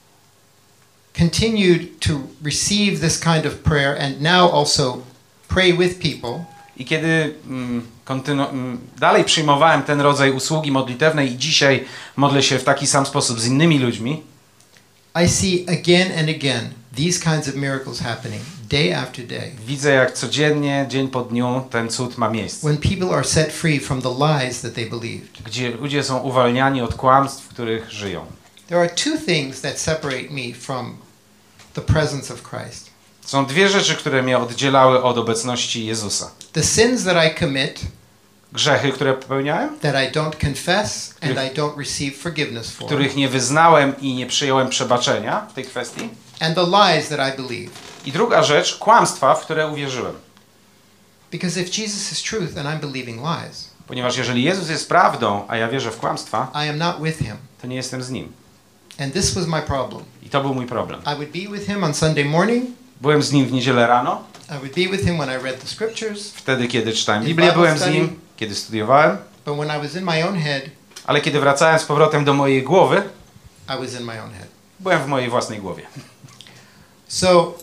continued to receive this kind of prayer and now also pray with people, I kiedy mm, kontynu- mm, dalej przyjmowałem ten rodzaj usługi modlitewnej i dzisiaj modlę się w taki sam sposób z innymi ludźmi, I see again and again these kinds of miracles happening day after day. widzę, jak codziennie, dzień po dniu ten cud ma miejsce. When people are set free from the lies that they believed. Gdzie ludzie są uwalniani od kłamstw, w których żyją. There are two things that separate me from the presence of Christ. Są dwie rzeczy, które mnie oddzielały od obecności Jezusa. The sins that I commit, Grzechy, które popełniałem, that I don't confess and I don't receive forgiveness for. których nie wyznałem i nie przyjąłem przebaczenia w tej kwestii. And the lies that I believe. I druga rzecz, kłamstwa, w które uwierzyłem. Because if Jesus is truth and I'm believing lies, Ponieważ jeżeli Jezus jest prawdą, a ja wierzę w kłamstwa, I am not with him. to nie jestem z Nim. And this was my problem. I to był mój problem. I would be with him on Sunday morning. Byłem z Nim w niedzielę rano, I would be with him when I read the scriptures. wtedy kiedy czytałem In Biblię, Bible byłem z study. Nim, kiedy studiowałem, But when I was in my own head, ale kiedy wracałem z powrotem do mojej głowy, I was in my own head. byłem w mojej własnej głowie. So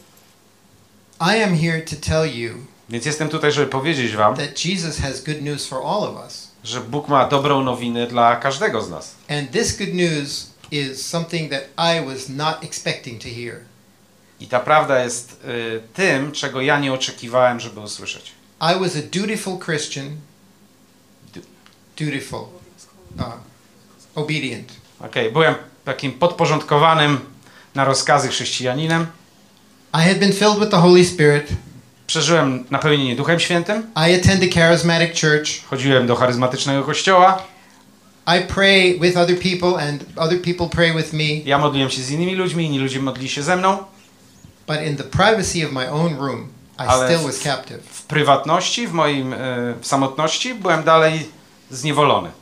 I am here to tell you Więc jestem tutaj, żeby powiedzieć wam, that Jesus has good news for all of us. że Bóg ma dobrą nowinę dla każdego z nas. And this good news is something that I was not expecting to hear. I ta prawda jest y, tym, czego ja nie oczekiwałem, żeby usłyszeć. I was a dutiful Christian. Du- Dutiful. Uh, obedient. Okej, byłem takim podporządkowanym na rozkazy chrześcijaninem. I had been filled with the Holy Spirit. Przeżyłem napełnienie Duchem Świętym. I attend a charismatic church. Chodziłem do charyzmatycznego kościoła. I pray with other people and other people pray with me. Ja modliłem się z innymi ludźmi, inni ludzie modlili się ze mną. But in the privacy of my own room, I Ale still w- was captive. W prywatności, w moim, y, w samotności byłem dalej zniewolony.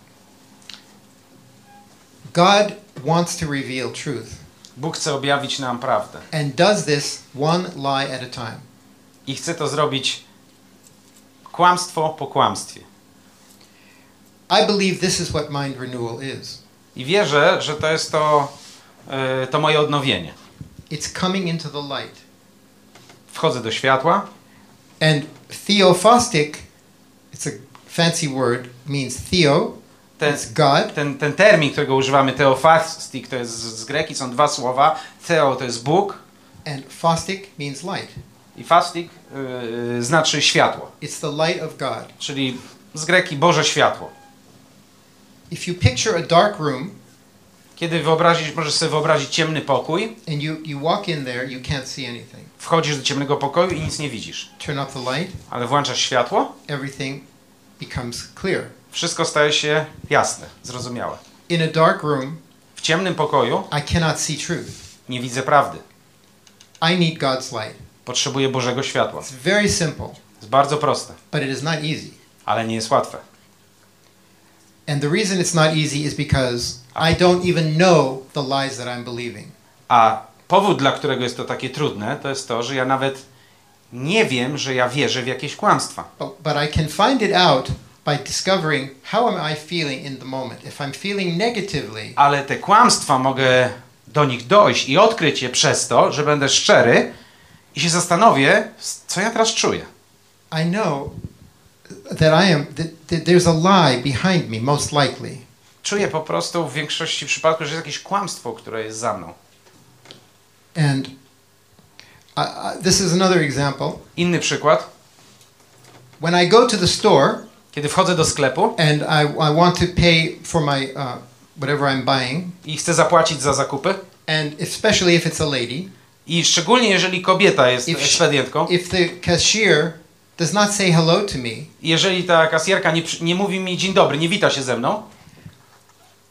God wants to reveal truth Bóg chce objawić nam prawdę. and does this one lie at a time. I chce to zrobić kłamstwo po kłamstwie. I believe this is what mind renewal is. I wierzę, że to jest to, y, to moje odnowienie. It's coming into the light. Wchodzę do światła. And theophostic, it's a fancy word, means theo, Ten, it's God, ten, ten termin, którego używamy, teofastik, to jest z z greki, są dwa słowa. Theo to jest Bóg and phostic means light. i fastik y, znaczy światło, It's the light of God. czyli z greki Boże światło. If you picture a dark room Kiedy wyobrazić, możesz sobie wyobrazić ciemny pokój, and you, you walk in there, you can't see anything. wchodzisz do ciemnego pokoju i nic nie widzisz. Turn off the light, Ale włączasz światło, everything becomes clear. wszystko staje się jasne, zrozumiałe. In a dark room, W ciemnym pokoju I cannot see truth. nie widzę prawdy. I need God's light. Potrzebuję Bożego światła. It's very simple, Jest bardzo proste, but it is not easy. ale nie jest łatwe. And the reason it's not easy is because I don't even know the lies that I'm believing. A powód, dla którego jest to takie trudne, to jest to, że ja nawet nie wiem, że ja wierzę w jakieś kłamstwa. But, but I can find it out by discovering how am I feeling in the moment. If I'm feeling negatively, Ale te kłamstwa mogę do nich dojść i odkryć je przez to, że będę szczery i się zastanowię, co ja teraz czuję. I know that I am that, that there's a lie behind me, most likely. Czuję po prostu w większości przypadków, że jest jakieś kłamstwo, które jest za mną. And I, I, this is another example. Inny przykład. When I go to the store Kiedy wchodzę do sklepu and I, I want to pay for my uh, whatever I'm buying, i chcę zapłacić za zakupy, and especially if it's a lady, i szczególnie jeżeli kobieta jest If she- ekspedientką, if the cashier does not say hello to me, jeżeli ta kasjerka nie, przy- nie mówi mi dzień dobry, nie wita się ze mną,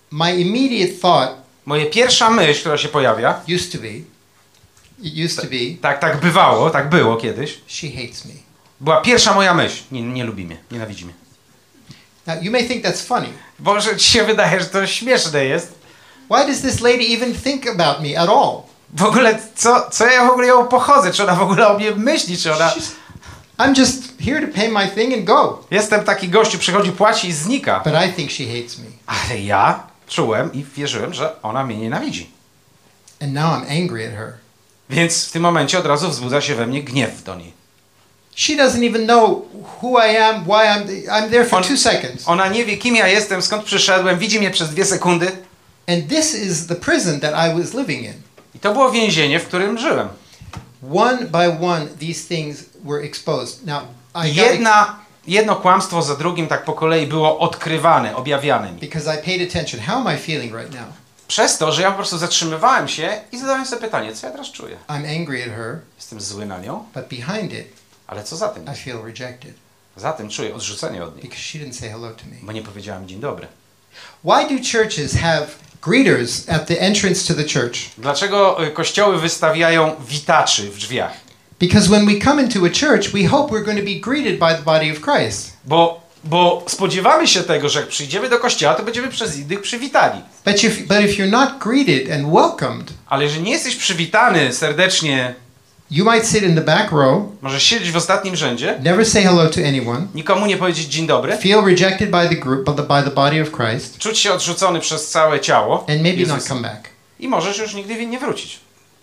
my immediate thought Moja pierwsza myśl, która się pojawia, used to be, it used to be, tak, tak bywało, tak było kiedyś, she hates me. była pierwsza moja myśl. Nie, nie lubi mnie, nienawidzi mnie. Now, you may think that's funny. Może ci się wydaje, że to śmieszne jest. Why does this lady even think about me at all? W ogóle, co, co ja w ogóle ją pochodzę? Czy ona w ogóle o mnie myśli? Czy ona... She's- I'm just here to pay my thing and go. Jestem taki gościu, przychodzi, płaci i znika. But I think she hates me. Ale ja czułem i wierzyłem, że ona mnie nienawidzi. And now I'm angry at her. Więc w tym momencie od razu wzbudza się we mnie gniew do niej. She doesn't even know who I am, why I'm I'm there for On- two seconds. Ona nie wie, kim ja jestem, skąd przyszedłem, widzi mnie przez dwie sekundy. And this is the prison that I was living in. I to było więzienie, w którym żyłem. One by one, these things were exposed. Now, I got Jedna, jedno kłamstwo za drugim tak po kolei było odkrywane, objawiane mi. because I paid attention. How am I feeling right now? Przez to, że ja po prostu zatrzymywałem się i zadałem sobie pytanie, co ja teraz czuję? I'm angry at her, Jestem zły na nią, but behind it, ale co za tym? I feel rejected Za tym czuję odrzucenie od niej, because she didn't say hello to me. bo nie powiedziałem dzień dobry. Why do churches have greeters at the entrance to the church? Dlaczego y, kościoły wystawiają witaczy w drzwiach? Because when we come into a church, we hope we're going to be greeted by the body of Christ. Bo, bo spodziewamy się tego, że jak przyjdziemy do kościoła, to będziemy przez innych przywitani. But if, but if you're not greeted and welcomed, Ale jeżeli nie jesteś przywitany serdecznie, you might sit in the back row, możesz siedzieć w ostatnim rzędzie, never say hello to anyone, nikomu nie powiedzieć dzień dobry, feel rejected by the group, by the, by the body of Christ, czuć się odrzucony przez całe ciało and maybe not Jezusa. come back. I możesz już nigdy nie wrócić.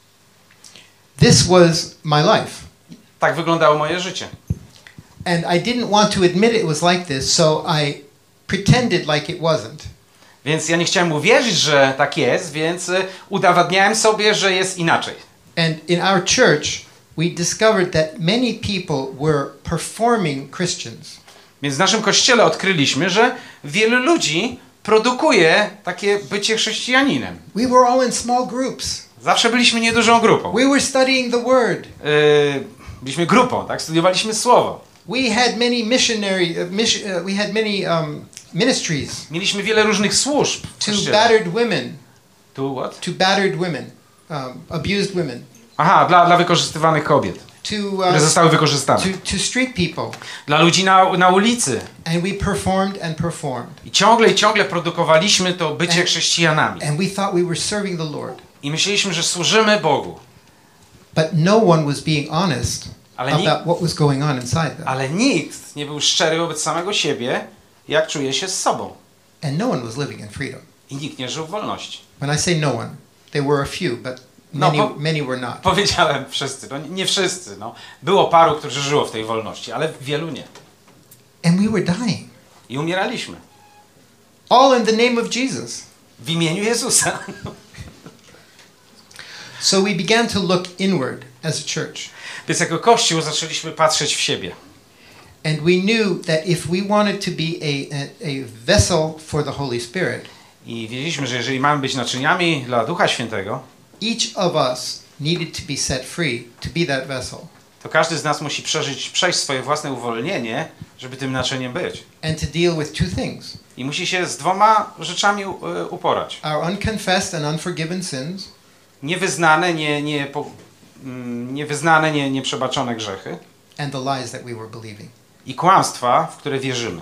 This was my life. Tak wyglądało moje życie. And I didn't want to admit it was like this, so I pretended like it wasn't. Więc ja nie chciałem uwierzyć, że tak jest, więc y, udowadniałem sobie, że jest inaczej. And in our church, we discovered that many people were performing Christians. Więc w naszym kościele odkryliśmy, że wielu ludzi produkuje takie bycie chrześcijaninem. We were all in small groups. Zawsze byliśmy niedużą grupą. We were studying the Word. Yy, byliśmy grupą, tak? Studiowaliśmy słowo. We had many missionary, uh, mission, uh, we had many um, ministries Mieliśmy wiele różnych służb w to kościele. battered women, To what? to battered women, um, abused women, Aha, dla, dla wykorzystywanych kobiet, to które uh, zostały wykorzystane. to, to street people, Dla ludzi na, na ulicy. and we performed and performed, I ciągle i ciągle produkowaliśmy to bycie And- chrześcijanami. and we thought we were serving the Lord, I myśleliśmy, że służymy Bogu. but no one was being honest Ale nikt, about what was going on inside them, ale nikt nie był szczery wobec samego siebie, jak czuje się z sobą. and no one was living in freedom. I nikt nie żył w wolności. When I say no one, there were a few, but No, many, po- many were not. Powiedziałem wszyscy, no nie wszyscy. No. Było paru, którzy żyło w tej wolności, ale wielu nie. And we were dying, I umieraliśmy. all in the name of Jesus. W imieniu Jezusa. So we began to look inward as a church. Więc jako Kościół zaczęliśmy patrzeć w siebie. And we knew that if we wanted to be a, a, a vessel for the Holy Spirit, I wiedzieliśmy, że jeżeli mamy być naczyniami dla Ducha Świętego, each of us needed to be set free to be that vessel to każdy z nas musi przeżyć, przejść swoje własne uwolnienie, żeby tym naczyniem być. and to deal with two things. I musi się z dwoma rzeczami u- e, uporać. Our unconfessed and unforgiven sins Niewyznane, nie, nie, po, mm, niewyznane, nie, nieprzebaczone grzechy and the lies that we were believing. i kłamstwa, w które wierzymy.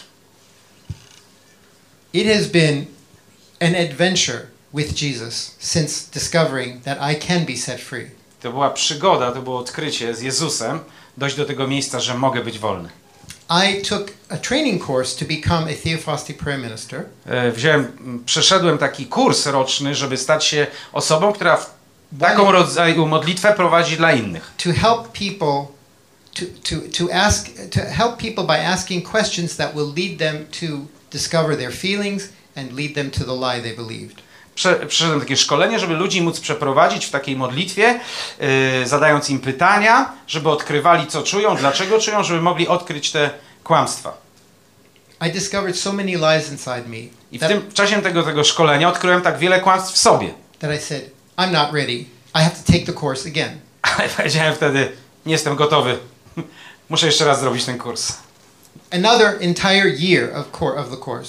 It has been an adventure with Jesus since discovering that I can be set free. To była przygoda, to było odkrycie z Jezusem, dojść do tego miejsca, że mogę być wolny. I took a training course to become a Theophostic prayer minister, E, Wziąłem, m, przeszedłem taki kurs roczny, żeby stać się osobą, która w taką rodzaju modlitwę prowadzi dla innych. to help people to, to, to ask to help people by asking questions that will lead them to discover their feelings and lead them to the lie they believed. Prze, przeszedłem takie szkolenie, żeby ludzi móc przeprowadzić w takiej modlitwie, yy, zadając im pytania, żeby odkrywali, co czują, dlaczego czują, żeby mogli odkryć te kłamstwa. I discovered so many lies inside me I w that, tym w czasie tego, tego szkolenia odkryłem tak wiele kłamstw w sobie. that I said, I'm not ready. I have to take the course again. Ale powiedziałem wtedy, nie jestem gotowy, muszę jeszcze raz zrobić ten kurs. Another entire year of, cour- of the course.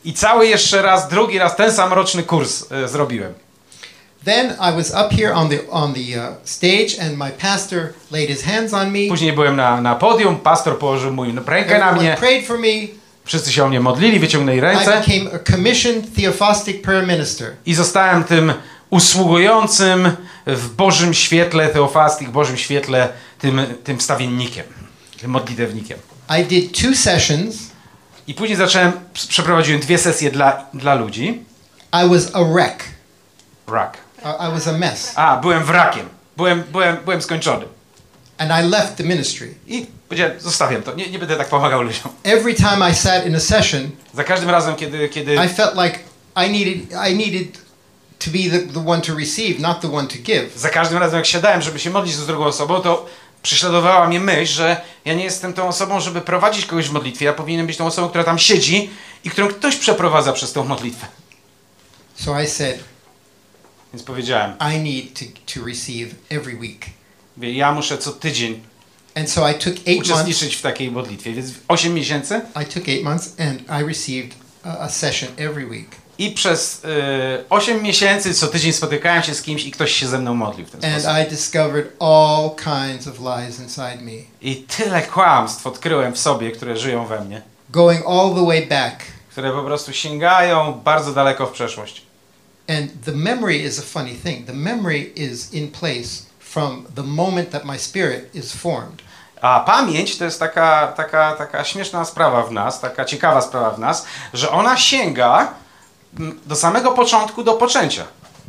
I cały jeszcze raz, drugi raz ten sam roczny kurs e, zrobiłem. Then I was up here on the on the uh, stage, and my pastor laid his hands on me. Później byłem na, na podium, pastor położył mój rękę na Everyone mnie, prayed for me. wszyscy się o mnie modlili, wyciągnęli I ręce became a commissioned theophostic prayer minister. i zostałem tym usługującym w Bożym świetle, teofastik, w Bożym świetle, tym, tym wstawiennikiem, tym modlitewnikiem. I did two sessions. I później zacząłem, przeprowadziłem dwie sesje dla, dla ludzi. I was a wreck. Wrak. I I was a mess. A, byłem wrakiem. Byłem, byłem, byłem skończony. And I left the ministry. I powiedziałem, zostawiam to, nie, nie będę tak pomagał ludziom. Every time I sat in a session, Za każdym razem, kiedy, kiedy I felt like I needed I needed to be the, the one to receive, not the one to give. za każdym razem jak siadałem, żeby się modlić z drugą osobą, to prześladowała mnie myśl, że ja nie jestem tą osobą, żeby prowadzić kogoś w modlitwie. Ja powinienem być tą osobą, która tam siedzi i którą ktoś przeprowadza przez tą modlitwę. So I said, Więc powiedziałem, I need to, to receive every week. mówię, ja muszę co tydzień And so I took eight months. uczestniczyć w takiej modlitwie. Więc osiem miesięcy I took eight months and I received a, a session every week. i przez y, osiem miesięcy co tydzień spotykałem się z kimś i ktoś się ze mną modlił w ten And sposób. I discovered all kinds of lies inside me. I tyle kłamstw odkryłem w sobie, które żyją we mnie, Going all the way back. które po prostu sięgają bardzo daleko w przeszłość. And the memory is a funny thing. The memory is in place from the moment that my spirit is formed. A pamięć to jest taka, taka, taka śmieszna sprawa w nas, taka ciekawa sprawa w nas, że ona sięga mm, do samego początku, do poczęcia.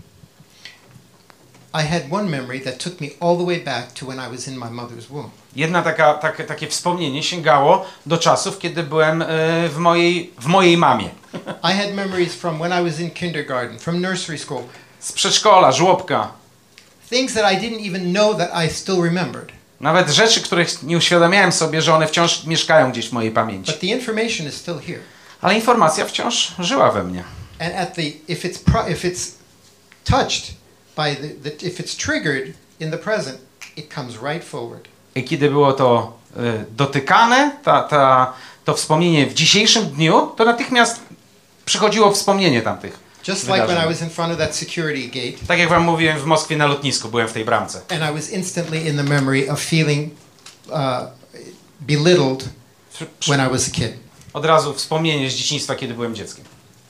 I had one memory that took me all the way back to when I was in my mother's womb. Jedna taka, takie, takie wspomnienie sięgało do czasów, kiedy byłem y, w, mojej, w mojej mamie. I had memories from when I was in kindergarten, from nursery school, Z przedszkola, żłobka. things that I didn't even know that I still remembered. Nawet rzeczy, których nie uświadamiałem sobie, że one wciąż mieszkają gdzieś w mojej pamięci. But the information is still here. Ale informacja wciąż żyła we mnie. And at the if it's pro, if it's touched by the, the if it's triggered in the present, it comes right forward. I kiedy było to y, dotykane, ta, ta, to wspomnienie w dzisiejszym dniu, to natychmiast przychodziło wspomnienie tamtych Just like when I wydarzeń. was in front of that security gate, Tak jak wam mówiłem, w Moskwie na lotnisku byłem w tej bramce. and I was instantly in the memory of feeling uh, belittled Przy- przy- when I was a kid. Od razu wspomnienie z dzieciństwa, kiedy byłem dzieckiem.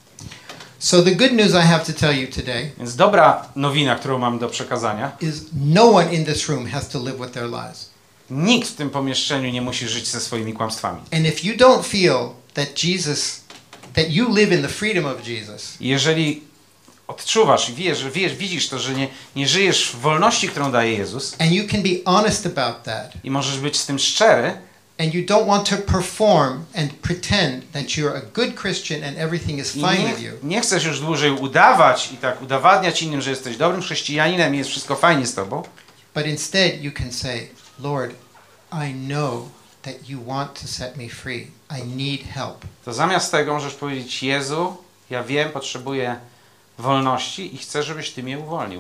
So the good news I have to tell you today Więc dobra nowina, którą mam do przekazania. is no one in this room has to live with their lies. Nikt w tym pomieszczeniu nie musi żyć ze swoimi kłamstwami. And if you don't feel that Jesus, that you live in the freedom of Jesus, I jeżeli odczuwasz i wiesz, że wiesz, widzisz to, że nie, nie żyjesz w wolności, którą daje Jezus and you can be honest about that, i możesz być z tym szczery and you don't want to perform and pretend that you're a good Christian and everything is i fine nie, with you, nie chcesz już dłużej udawać i tak udowadniać innym, że jesteś dobrym chrześcijaninem i jest wszystko fajnie z tobą, but instead you can say, Lord, I know that you want to set me free. I need help. to zamiast tego możesz powiedzieć: Jezu, ja wiem, potrzebuję wolności i chcę, żebyś Ty mnie uwolnił.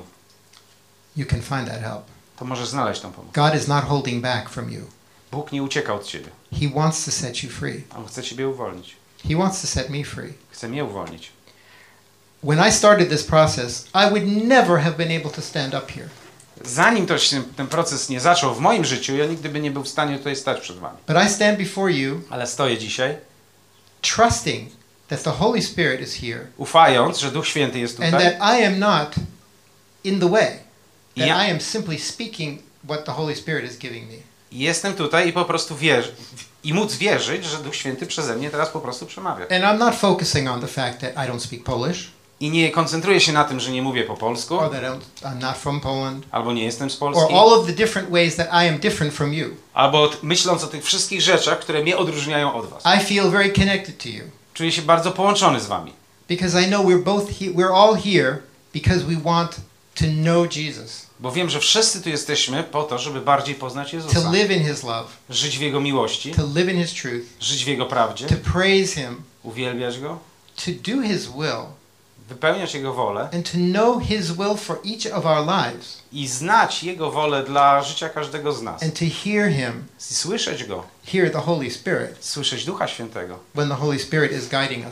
You can find that help. To możesz znaleźć tą pomoc. God is not holding back from you. Bóg nie ucieka od Ciebie. He wants to set you free. On chce Ciebie uwolnić. He wants to set me free. Chce mnie uwolnić. When I started this process, I would never have been able to stand up here. Zanim to się, ten proces nie zaczął w moim życiu, ja nigdy by nie był w stanie tutaj stać przed Wami. But I stand before you Ale stoję dzisiaj, trusting that the Holy Spirit is here ufając, że Duch Święty jest and tutaj that I am not in the way. That Ja- I am simply speaking what the Holy Spirit is giving me. i jestem tutaj i po prostu wierzę, i móc wierzyć, że Duch Święty przeze mnie teraz po prostu przemawia. And I'm not focusing on the fact that I don't speak Polish I nie koncentruję się na tym, że nie mówię po polsku, or that I don't, I'm not from Poland albo nie jestem z or Polski, all of the different ways that I am different from you. albo t- myśląc o tych wszystkich rzeczach, które mnie odróżniają od Was. I feel very connected to you Czuję się bardzo połączony z Wami. because I know we're both he- we're all here because we want to know Jesus, Bo wiem, że wszyscy tu jesteśmy po to, żeby bardziej poznać to Jezusa. live in His love, Żyć w Jego miłości, to live in His truth, żyć w Jego prawdzie, to praise Him, uwielbiać Go, to do His will, wypełniać Jego wolę and to know His will for each of our lives, i znać Jego wolę dla życia każdego z nas. and to hear Him, I słyszeć Go, hear the Holy Spirit słyszeć Ducha Świętego, when the Holy Spirit is guiding us.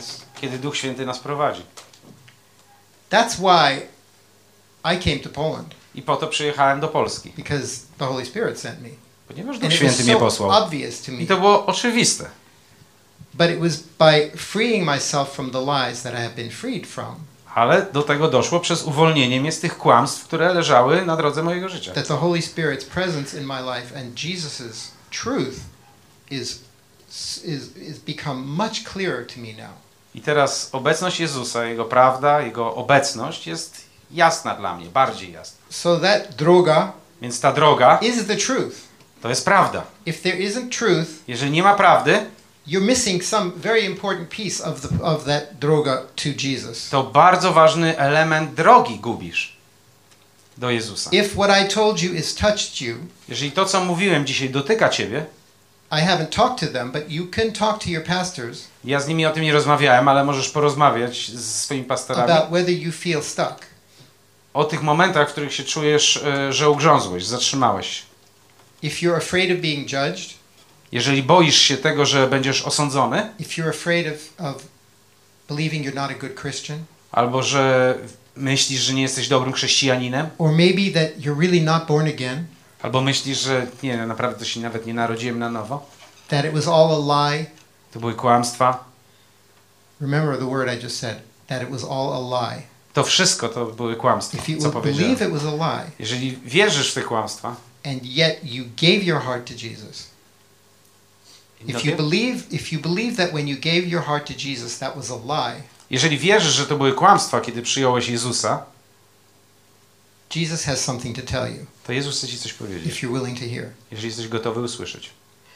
kiedy Duch Święty nas prowadzi. That's why I came to Poland, I po to przyjechałem do Polski, because the Holy Spirit sent me. ponieważ And Duch it Święty was mnie so posłał. obvious to me. I to było oczywiste. But it was by freeing myself from the lies that I have been freed from Ale do tego doszło przez uwolnienie mnie z tych kłamstw, które leżały na drodze mojego życia. that the Holy Spirit's presence in my life and Jesus's truth is is is become much clearer to me now. I teraz obecność Jezusa, Jego prawda, Jego obecność jest jasna dla mnie, bardziej jasna. So that droga Więc ta droga is the truth. to jest prawda. If there isn't truth, Jeżeli nie ma prawdy, you're missing some very important piece of the of that droga to Jesus. to bardzo ważny element drogi gubisz do Jezusa. If what I told you is touched you, Jeżeli to, co mówiłem dzisiaj, dotyka ciebie, I haven't talked to them, but you can talk to your pastors ja z nimi o tym nie rozmawiałem, ale możesz porozmawiać ze swoimi pastorami about whether you feel stuck. o tych momentach, w których się czujesz, e, że ugrzązłeś, zatrzymałeś się. If you're afraid of being judged, Jeżeli boisz się tego, że będziesz osądzony, if you're afraid of, of believing you're not a good Christian, albo że myślisz, że nie jesteś dobrym chrześcijaninem, or maybe that you're really not born again, albo myślisz, że nie, naprawdę to się nawet nie narodziłem na nowo, that it was all a lie, to były kłamstwa, remember the word I just said, that it was all a lie. to wszystko to były kłamstwa, If you co would powiedziałem. believe it was a lie, Jeżeli wierzysz w te kłamstwa, and yet you gave your heart to Jesus, if you believe, if you believe that when you gave your heart to Jesus that was a lie, jeżeli wierzysz, że to były kłamstwa, kiedy przyjąłeś Jezusa, Jesus has something to tell you, to Jezus chce ci coś powiedzieć, if you're willing to hear. jeżeli jesteś gotowy usłyszeć.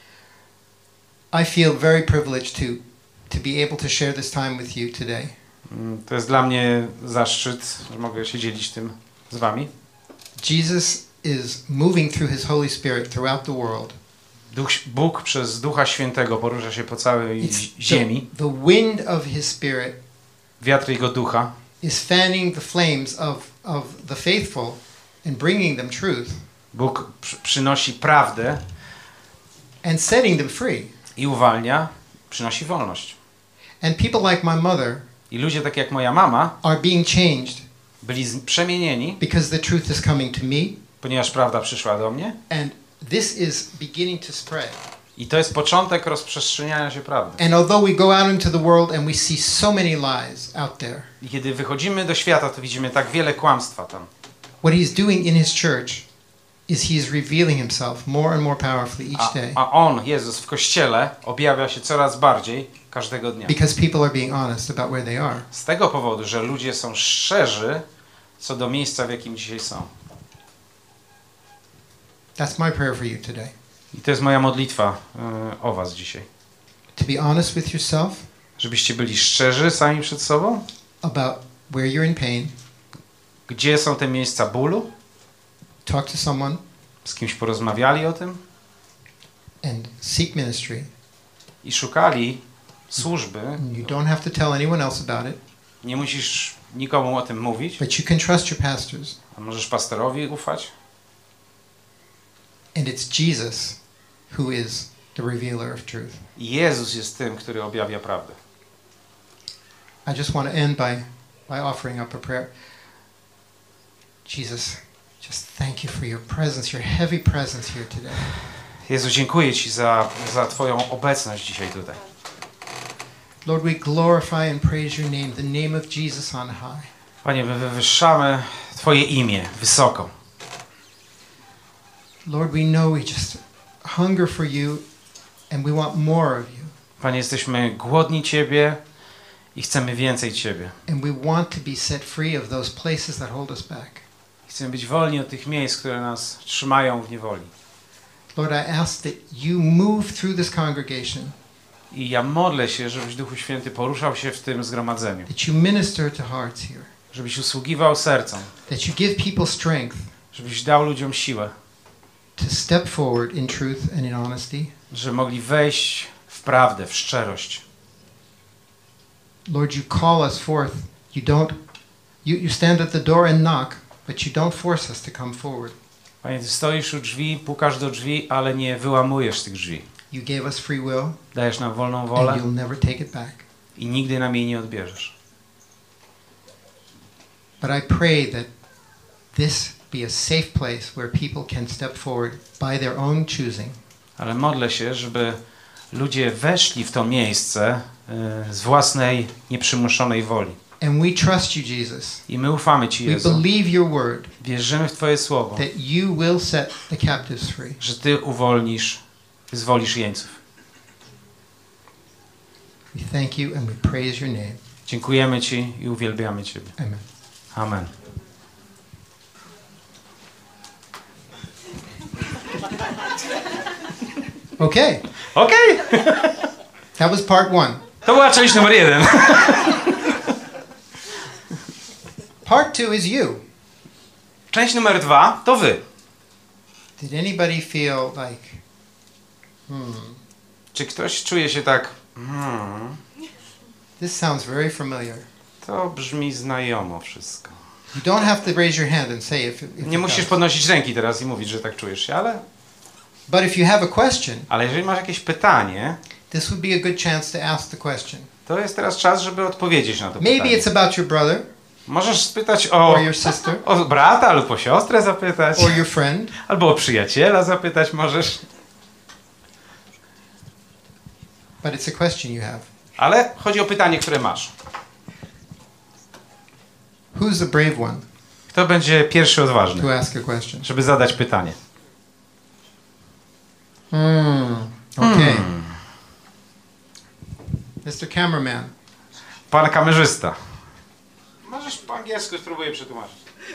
I feel very privileged to, to be able to share this time with you today. Mm, To jest dla mnie zaszczyt, że mogę się dzielić tym z wami. Jesus is moving through his Holy Spirit throughout the world. Duch, Bóg przez Ducha Świętego porusza się po całej It's ziemi. the, the wind of his Spirit Wiatr Jego Ducha is fanning the flames of, of the faithful and bringing them truth Bóg przy, przynosi prawdę and setting them free. i uwalnia, przynosi wolność. And people like my mother I ludzie tak jak moja mama are being changed byli z- przemienieni, because the truth is coming to me, ponieważ prawda przyszła do mnie. and this is beginning to spread. I to jest początek rozprzestrzeniania się prawdy. And although we go out into the world and we see so many lies out there, I kiedy wychodzimy do świata, to widzimy tak wiele kłamstwa tam. what he's doing in his church is he is revealing himself more and more powerfully each A, day a On, Jezus, w Kościele objawia się coraz bardziej każdego dnia. because people are being honest about where they are. Z tego powodu, że ludzie są szczerzy co do miejsca, w jakim dzisiaj są. That's my prayer for you today. I to jest moja modlitwa y, o was dzisiaj. To be honest with yourself Żebyście byli szczerzy sami przed sobą. about where you're in pain, Gdzie są te miejsca bólu? talk to someone, Z kimś porozmawiali o tym and seek ministry. i szukali służby. You don't have to tell anyone else about it, Nie musisz nikomu o tym mówić, but you can trust your pastors. a możesz pastorowi ufać. And it's Jesus who is the revealer of truth. I Jezus jest tym, który objawia prawdę. I just want to end by, by offering up a prayer. Jesus, just thank you for your presence, your heavy presence here today. Jezu, dziękuję Ci za, za Twoją obecność dzisiaj tutaj. Lord, we glorify and praise your name, the name of Jesus on high. Panie, my wywyższamy Twoje imię wysoko. Lord, we know we just hunger for you and we want more of you. Panie, jesteśmy głodni Ciebie i chcemy więcej Ciebie. And we want to be set free of those places that hold us back. Chcemy być wolni od tych miejsc, które nas trzymają w niewoli. Lord, I ask that you move through this congregation, I ja modlę się, żebyś Duchu Święty poruszał się w tym zgromadzeniu. that you minister to hearts here, Żebyś usługiwał sercom. that you give people strength Żebyś dał ludziom siłę. to step forward in truth and in honesty. Że mogli wejść w prawdę, w szczerość. Lord, you call us forth. You don't, you, you stand at the door and knock, but you don't force us to come forward. Panie, Ty stoisz u drzwi, pukasz do drzwi, ale nie wyłamujesz tych drzwi. You gave us free will, Dajesz nam wolną and wolę you'll never take it back. i nigdy nam jej nie odbierzesz. But I pray that this be a safe place where people can step forward by their own choosing. Ale modlę się, żeby ludzie weszli w to miejsce y, z własnej, nieprzymuszonej woli. And we trust you, Jesus. I my ufamy Ci, We Jezu. believe your word Wierzymy w Twoje słowo, that you will set the captives free. że Ty uwolnisz, wyzwolisz jeńców. We thank you and we praise your name. Dziękujemy Ci i uwielbiamy Ciebie. Amen. Amen. Okay, Okej, that was part one. to była część numer jeden. Part two is you. Część numer dwa to Wy. Did anybody feel like, hmm, Czy ktoś czuje się tak, hmm, this sounds very familiar? to brzmi znajomo wszystko. You don't have to raise your hand and say if, if Nie it musisz does. podnosić ręki teraz i mówić, że tak czujesz się, ale, But if you have a question, ale jeżeli masz jakieś pytanie, this would be a good chance to ask the question. to jest teraz czas, żeby odpowiedzieć na to Maybe pytanie. it's about your brother Możesz spytać o, or your sister o brata lub o siostrę zapytać, or your friend. albo o przyjaciela zapytać możesz, But it's a question you have. ale chodzi o pytanie, które masz. Who's the brave one Kto będzie pierwszy odważny, to ask a question? żeby zadać pytanie? Hmm. Okay. mister Cameraman. Pan kamerzysta. Możesz po angielsku, spróbuję przetłumaczyć.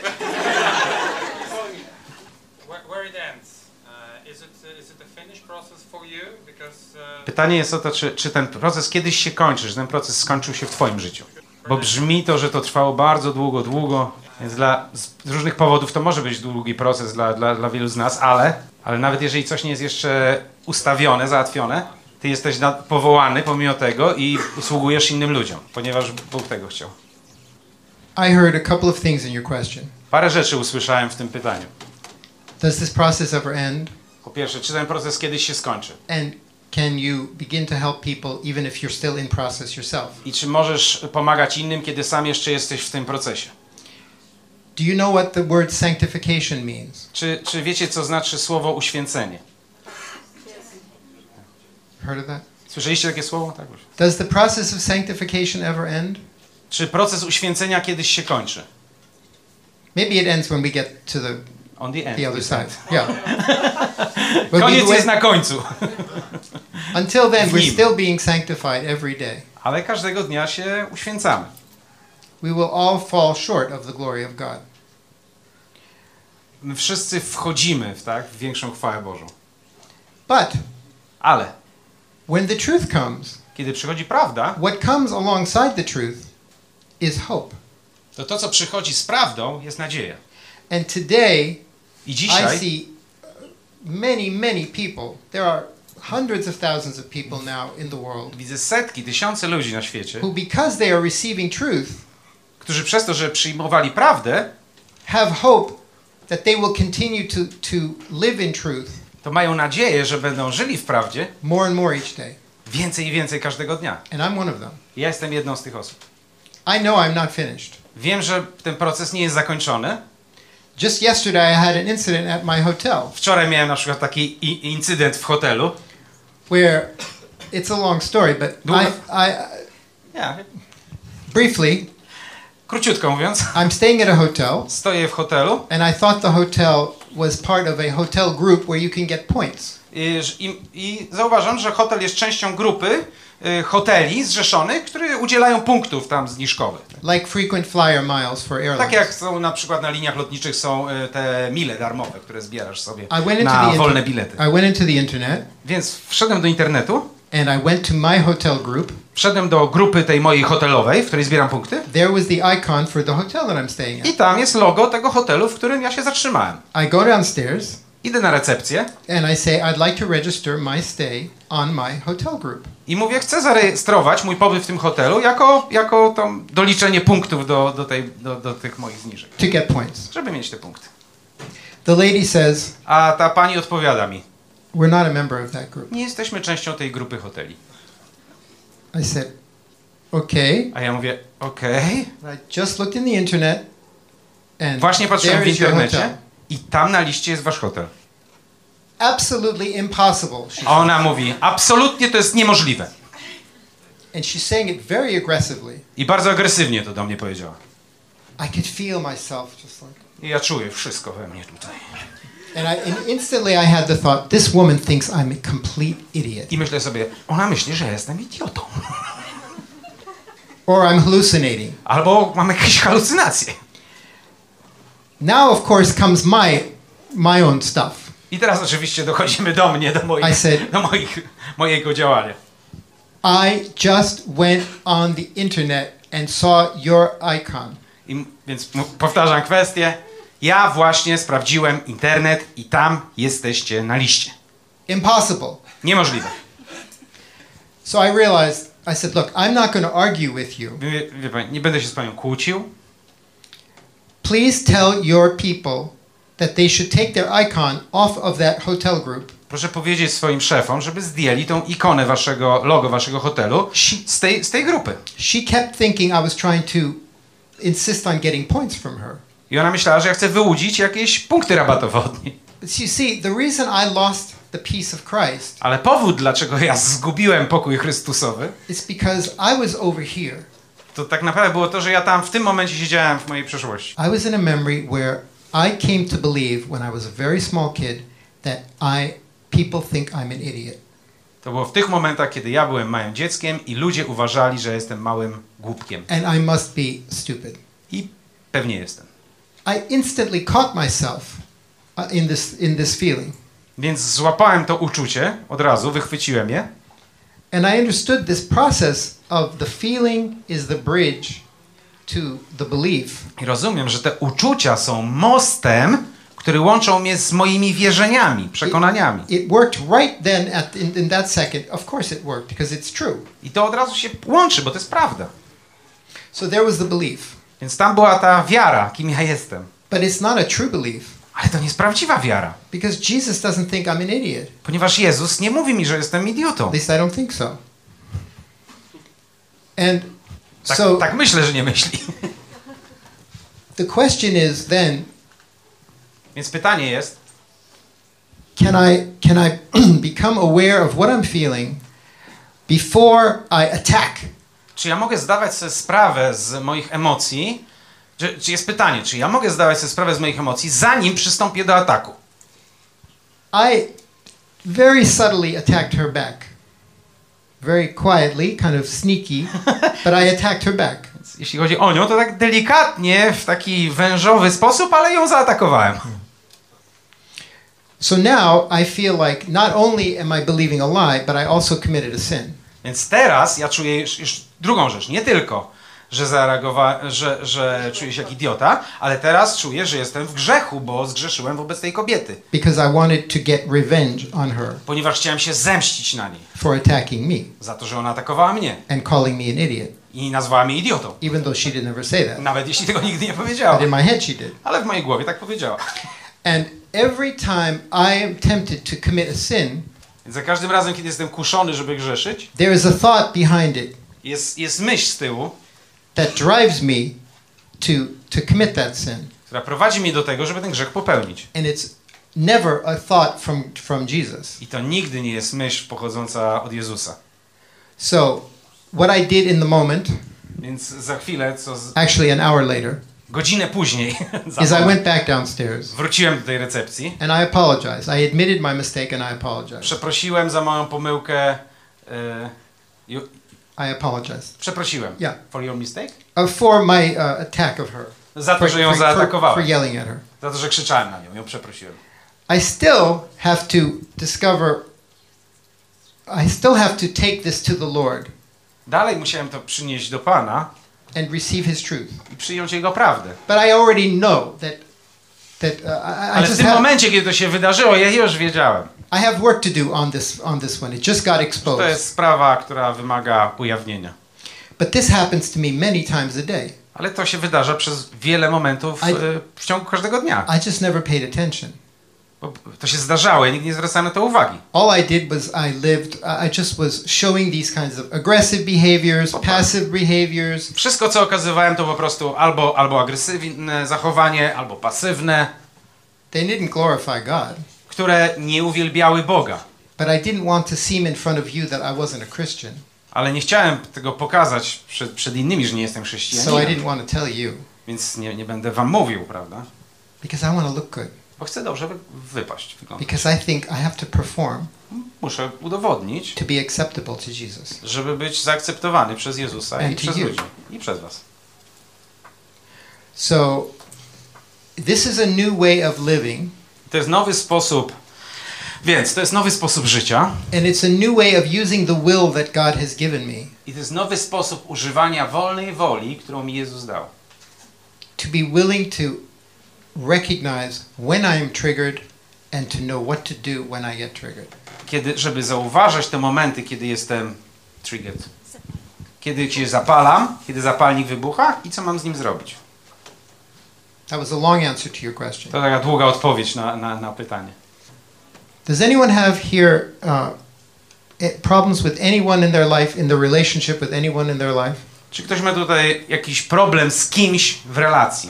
Where, where it ends. Uh, is it uh, is it a finished process for you? Because uh, Pytanie jest o to, czy, czy ten proces kiedyś się kończy, że ten proces skończył się w Twoim życiu. Bo brzmi to, że to trwało bardzo długo, długo, więc dla, z różnych powodów to może być długi proces dla, dla, dla wielu z nas, ale, ale nawet jeżeli coś nie jest jeszcze ustawione, załatwione, Ty jesteś na, powołany pomimo tego i usługujesz innym ludziom, ponieważ Bóg tego chciał. I heard a couple of things in your question. Parę rzeczy usłyszałem w tym pytaniu. Does this process ever end? Po pierwsze, czy ten proces kiedyś się skończy? And can you begin to help people even if you're still in process yourself? I czy możesz pomagać innym, kiedy sam jeszcze jesteś w tym procesie? Do you know what the word sanctification means? Czy, czy wiecie, co znaczy słowo uświęcenie? Heard of that? Słyszeliście takie słowo? Tak. Does the process of sanctification ever end? Czy proces uświęcenia kiedyś się kończy? Maybe it ends when we get to the, On the end. the other side. Yeah. But Koniec we- jest na końcu. until then, w we're nim. still being sanctified every day. Ale każdego dnia się uświęcamy. We will all fall short of the glory of God. My wszyscy wchodzimy w, tak, w większą chwałę Bożą. But Ale when the truth comes, kiedy przychodzi prawda, what comes alongside the truth is hope. to to, co przychodzi z prawdą, jest nadzieja. And today, I I dzisiaj see many, many people. There are hundreds of thousands of people now in the world widzę setki, tysiące ludzi na świecie, who, because they are receiving truth, którzy przez to, że przyjmowali prawdę, have hope that they will continue to, to live in truth to mają nadzieję, że będą żyli w prawdzie more and more each day. więcej i więcej każdego dnia. And I'm one of them. Ja jestem jedną z tych osób. I know I'm not finished. Wiem, że ten proces nie jest zakończony. Just yesterday, I had an incident at my hotel Wczoraj miałem na przykład taki i- incydent w hotelu. where it's a long story, but Długo- I, I, Ja, briefly, króciutko mówiąc, I'm staying at a hotel, stoję w hotelu and I thought the hotel was part of a hotel group where you can get points. i, i, i zauważam, że hotel jest częścią grupy y, hoteli zrzeszonych, które udzielają punktów tam zniżkowych. Like frequent flyer miles for Tak airlines. jak są na przykład na liniach lotniczych są y, te mile darmowe, które zbierasz sobie I went into na the wolne inter- bilety. I went into the internet Więc wszedłem do internetu, and I went to my hotel group. wszedłem do grupy tej mojej hotelowej, w której zbieram punkty There was the icon for the hotel that I'm staying i at. tam jest logo tego hotelu, w którym ja się zatrzymałem. I go downstairs Idę na recepcję and I say I'd like to register my stay on my hotel group. i mówię, chcę zarejestrować mój pobyt w tym hotelu jako, jako to doliczenie punktów do, do, tej, do, do tych moich zniżek, To get points. żeby mieć te punkty. The lady says, A ta pani odpowiada mi, we're not a member of that group. nie jesteśmy częścią tej grupy hoteli. I said, Okay. A ja mówię, okej. I just looked in the internet and Właśnie patrzyłem w there is your internecie hotel. i tam na liście jest wasz hotel. Absolutely impossible. She A ona mówi, absolutnie to jest niemożliwe. And she's saying it very aggressively. I bardzo agresywnie to do mnie powiedziała. I could feel myself just like. I ja czuję wszystko we mnie tutaj. And, I, and instantly I had the thought, this woman thinks I'm a complete idiot. I myślę sobie, ona myśli, że ja jestem idiotą. Or I'm hallucinating. Albo mam jakieś halucynacje. Now, of course, comes my, my own stuff. I teraz oczywiście dochodzimy do mnie, do, moich, I said- do moich, mojego działania. I just went on the internet and saw your icon. I, m- więc m- powtarzam kwestię. Ja właśnie sprawdziłem internet i tam jesteście na liście. Impossible. Niemożliwe. So I realized, I said, look, I'm not going to argue with you. Wie, wie pani, nie będę się z panią kłócił. Please tell your people that they should take their icon off of that hotel group. Proszę powiedzieć swoim szefom, żeby zdjęli tą ikonę waszego, logo waszego hotelu z tej, z tej grupy. She kept thinking I was trying to insist on getting points from her. I ona myślała, że ja chcę wyłudzić jakieś punkty rabatowe od niej. But you see, the reason I lost the peace of Christ Ale powód, dlaczego ja zgubiłem pokój Chrystusowy, is because I was over here. to tak naprawdę było to, że ja tam w tym momencie siedziałem w mojej przeszłości. I was in a memory where I came to believe when I was a very small kid that I people think I'm an idiot. To było w tych momentach, kiedy ja byłem małym dzieckiem i ludzie uważali, że jestem małym głupkiem. And I must be stupid. I pewnie jestem. I instantly caught myself uh, in this in this feeling. Więc złapałem to uczucie, od razu wychwyciłem je. And I understood this process of the feeling is the bridge to the belief. I rozumiem, że te uczucia są mostem, który łączą mnie z moimi wierzeniami, przekonaniami. It worked right then at in, in that second. Of course it worked because it's true. I to od razu się łączy, bo to jest prawda. So there was the belief. Więc tam była ta wiara, kim ja jestem. But it's not a true belief Ale to nie jest prawdziwa wiara. because Jesus doesn't think I'm an idiot. Ponieważ Jezus nie mówi mi, że jestem idiotą. At least I don't think so. And Tak, so tak myślę, że nie myśli. the question is then, Więc pytanie jest, can I can I become aware of what I'm feeling before I attack? czy ja mogę zdawać sobie sprawę z moich emocji? Czy, czy jest pytanie, czy ja mogę zdawać sobie sprawę z moich emocji, zanim przystąpię do ataku? I very subtly attacked her back. Very quietly, kind of sneaky, but I attacked her back. Więc jeśli chodzi o nią, to tak delikatnie, w taki wężowy sposób, ale ją zaatakowałem. So now I feel like not only am I believing a lie, but I also committed a sin. Więc teraz ja czuję już, już drugą rzecz. Nie tylko, że zareagowałem, że, że czuję się jak idiota, ale teraz czuję, że jestem w grzechu, bo zgrzeszyłem wobec tej kobiety. Because I wanted to get revenge on her Ponieważ chciałem się zemścić na niej. for attacking me Za to, że ona atakowała mnie. and calling me an idiot, I nazwała mnie idiotą. even though she did never say that. Nawet jeśli tego nigdy nie powiedziała. But in my head she did. Ale w mojej głowie tak powiedziała. And every time I am tempted to commit a sin, Więc za każdym razem, kiedy jestem kuszony, żeby grzeszyć, there is a thought behind it jest, jest myśl z tyłu, that drives me to, to commit that sin. która prowadzi mnie do tego, żeby ten grzech popełnić. And it's never a thought from, from Jesus. I to nigdy nie jest myśl pochodząca od Jezusa. So, what I did in the moment, Więc za chwilę, co z... actually an hour later, godzinę później, is I went back downstairs wróciłem do tej recepcji. and I apologized. I admitted my mistake and I apologized. Przeprosiłem za moją pomyłkę. e, you, I apologized. przeprosiłem. Yeah. For your mistake? Uh, for my uh, attack of her. Za to, For, że ją for, for, for zaatakowałem. yelling at her. Za to, że krzyczałem na nią. Ją przeprosiłem. I still have to discover, I still have to take this to the Lord Dalej musiałem to przynieść do Pana and receive His truth. i przyjąć Jego prawdę. But I already know that, that uh, I, I Ale w just tym have, momencie, kiedy to się wydarzyło, ja już wiedziałem. I have work to do on this, on this one. It just got To exposed. jest sprawa, która wymaga ujawnienia. But this happens to me many times a day. Ale to się wydarza przez wiele momentów I- e, w ciągu każdego dnia. I just never paid attention. To się zdarzało, ja nigdy nie zwracałem na to uwagi. All I did was I lived, I just was showing these kinds of aggressive behaviors, passive behaviors. Wszystko, co okazywałem, to po prostu albo, albo agresywne zachowanie, albo pasywne, They didn't glorify God. które nie uwielbiały Boga. But I didn't want to seem in front of you that I wasn't a Christian. Ale nie chciałem tego pokazać przed, przed innymi, że nie jestem So I chrześcijaninem. didn't want to tell you. Więc nie, nie będę wam mówił, prawda? Because I want to look good. Bo chcę dobrze wy, wypaść, wyglądać. Because I think I have to perform Muszę udowodnić, to be acceptable to Jesus. żeby być zaakceptowany przez Jezusa i And to przez you. ludzi. I przez was. So this is a new way of living. To jest nowy sposób, więc to jest nowy sposób życia And it's a new way of using the will that God has given me i to jest nowy sposób używania wolnej woli, którą mi Jezus dał. to be willing to recognize when I am triggered and to know what to do when I get triggered. Kiedy, żeby zauważać te momenty, kiedy jestem triggered. Kiedy się zapalam, kiedy zapalnik wybucha i co mam z nim zrobić. That was a long answer to your question. To taka długa odpowiedź na, na, na pytanie. Does anyone have here uh, eh, problems with anyone in their life, in the relationship with anyone in their life? Czy ktoś ma tutaj jakiś problem z kimś w relacji?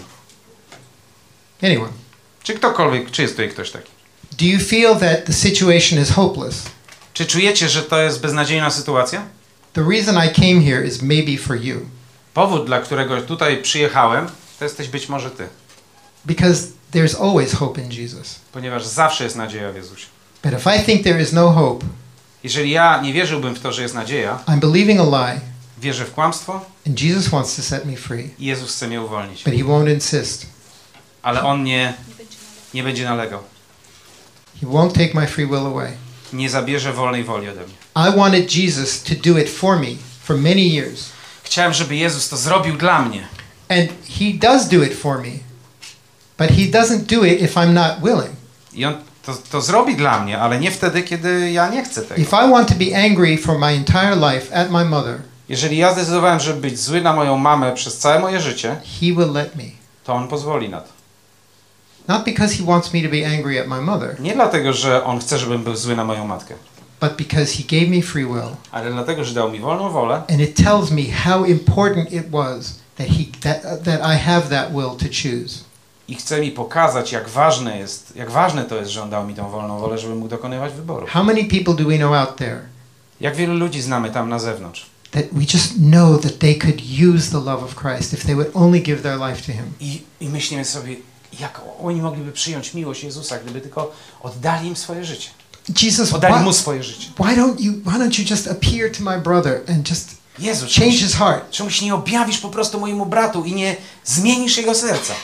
Anyone? Czy ktokolwiek, czy jest tutaj ktoś taki? Do you feel that the situation is hopeless? Czy czujecie, że to jest beznadziejna sytuacja? The reason I came here is maybe for you. Powód, dla którego tutaj przyjechałem, to jesteś być może ty. Because there's always hope in Jesus. Ponieważ zawsze jest nadzieja w Jezusie. But if I think there is no hope, Jeżeli ja nie wierzyłbym w to, że jest nadzieja, I'm believing a lie, wierzę w kłamstwo and Jesus wants to set me free. i Jezus chce mnie uwolnić. But he won't insist. Ale On nie, nie będzie nalegał. He won't take my free will away. Nie zabierze wolnej woli ode mnie. I wanted Jesus to do it for me for many years. Chciałem, żeby Jezus to zrobił dla mnie. And he does do it for me. But he doesn't do it if I'm not willing. I On to, to zrobi dla mnie, ale nie wtedy, kiedy ja nie chcę tego. If I want to be angry for my entire life at my mother, Jeżeli ja zdecydowałem, żeby być zły na moją mamę przez całe moje życie, he will let me. to On pozwoli na to. Not because he wants me to be angry at my mother, Nie dlatego, że On chce, żebym był zły na moją matkę, but because he gave me free will. ale dlatego, że dał mi wolną wolę And it tells me how important it was that he that, that I have that will to choose. i chce mi pokazać, jak ważne jest, jak ważne to jest, że On dał mi tą wolną wolę, żebym mógł dokonywać wyboru. How many people do we know out there Jak wielu ludzi znamy tam na zewnątrz that we just know that they could use the love of Christ if they would only give their life to him? i, i myślimy sobie, jak oni mogliby przyjąć miłość Jezusa, gdyby tylko oddali im swoje życie. Jesus, Oddali Mu why, swoje życie. why don't you why don't you just appear to my brother and just Jezu, change czemu, his heart? czemu się nie objawisz po prostu mojemu bratu i nie zmienisz jego serca?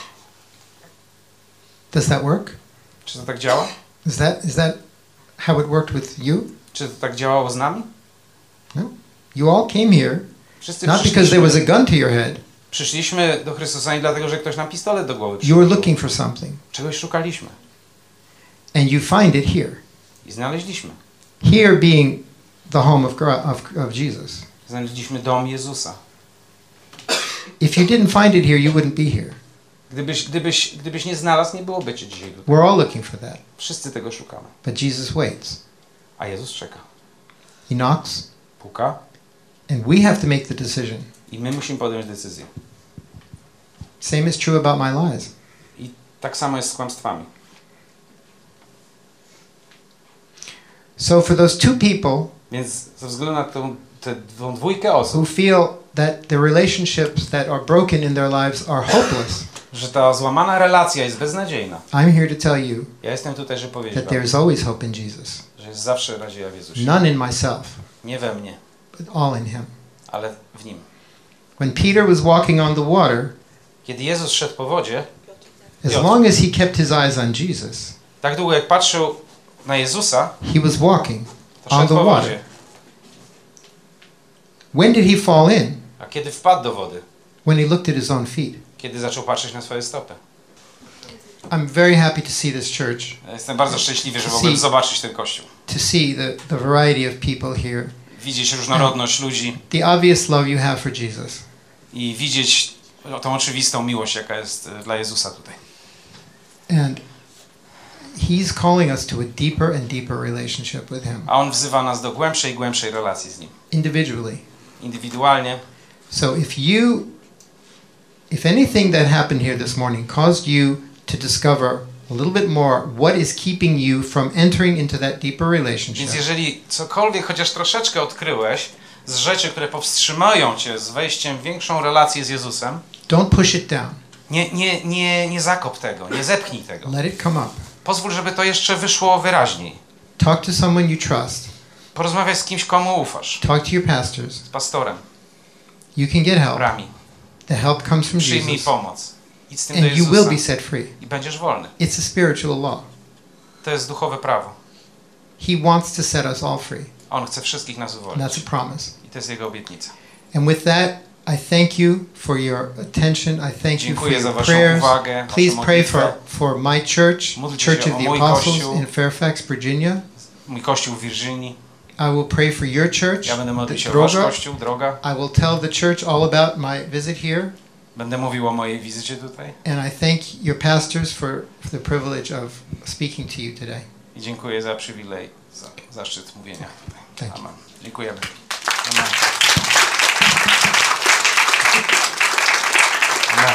Does that work? Czy to tak działa? Is that is that how it worked with you? Czy to tak działało z nami? No. You all came here Wszyscy not because there was a przyszliśmy, gun to your head. przyszliśmy do Chrystusa nie dlatego, że ktoś nam pistolet do głowy You were przyłożył. looking for something Czegoś szukaliśmy and you find it here. i znaleźliśmy. Here being the home of Gro- of, of Jesus. Znaleźliśmy dom Jezusa. If you didn't find it here, you wouldn't be here. Gdybyś, gdybyś, gdybyś nie znalazł, nie byłoby cię dzisiaj tutaj. We're all looking for that. Wszyscy tego szukamy. But Jesus waits. A Jezus czeka. He knocks, Puka and we have to make the decision. i my musimy podjąć decyzję. Same is true about my lies. I tak samo jest z kłamstwami. So for those two people Więc ze względu na tą, tę tą dwójkę who osób, feel that the relationships that are broken in their lives are hopeless, że ta złamana relacja jest beznadziejna. I'm here to tell you Ja jestem tutaj, żeby powiedzieć that wam, there is always hope in Jesus. że jest zawsze nadzieja w Jezusie. None in myself, Nie we mnie, but all in him. ale w Nim. When Peter was walking on the water, Kiedy Jezus szedł po wodzie, as long as he kept his eyes on Jesus, tak długo jak patrzył na Jezusa, he was walking to on szedł the po water. wodzie. When did he fall in? A kiedy wpadł do wody? When he looked at his own feet. Kiedy zaczął patrzeć na swoje stopy. I'm very happy to see this church, Ja jestem bardzo szczęśliwy, że See. mogłem zobaczyć ten kościół. to see the, the variety of people here, Widzieć różnorodność ludzi the obvious love you have for Jesus. i widzieć tą oczywistą miłość, jaka jest e, dla Jezusa tutaj. And He's calling us to a deeper and deeper relationship with Him, A On wzywa nas do głębszej i głębszej relacji z Nim. individually. Indywidualnie. So if you, if anything that happened here this morning caused you to discover a little bit more what is keeping you from entering into that deeper Więc relationship, jeżeli cokolwiek, chociaż troszeczkę odkryłeś z rzeczy, które powstrzymają cię z wejściem w większą relację z Jezusem, don't push it down. nie, nie, nie, nie zakop tego, nie zepchnij tego. Let it come up. Pozwól, żeby to jeszcze wyszło wyraźniej. Talk to someone you trust. Porozmawiaj z kimś, komu ufasz. Talk to your pastors. Z pastorem, You can get help. rami. The help comes from Przyjmij Jesus. pomoc. Idź z tym do And you will Jezusa be set free. i będziesz wolny. It's a spiritual law. To jest duchowe prawo. He wants to set us all free. On chce wszystkich nas And uwolnić. that's a promise. I to jest Jego obietnica. And with that, I thank you for your attention. I thank you for Dziękuję za your waszą prayers. uwagę, Please waszą pray modlitwę. for, for my church, Módlcie Church się of o the mój Apostles kościół. in Fairfax, Virginia. Mój kościół w Virginii. I will pray for your church, Ja będę modlić the się o wasz Droga. kościół, droga. I will tell the church all about my visit here. Będę mówił o mojej wizycie tutaj. And I thank your pastors for, for the privilege of speaking to you today. I dziękuję za przywilej, za zaszczyt mówienia tutaj. Thank you. Amen. Dziękujemy. Amen. Amen.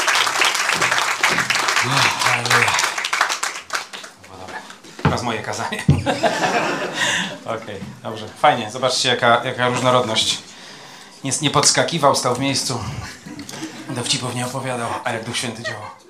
Uff, halleluja. No dobra. Teraz moje kazanie. Okej, okay, dobrze. Fajnie. Zobaczcie, jaka, jaka różnorodność. Nie, nie podskakiwał, stał w miejscu. Dowcipów nie opowiadał, a jak Duch Święty działał.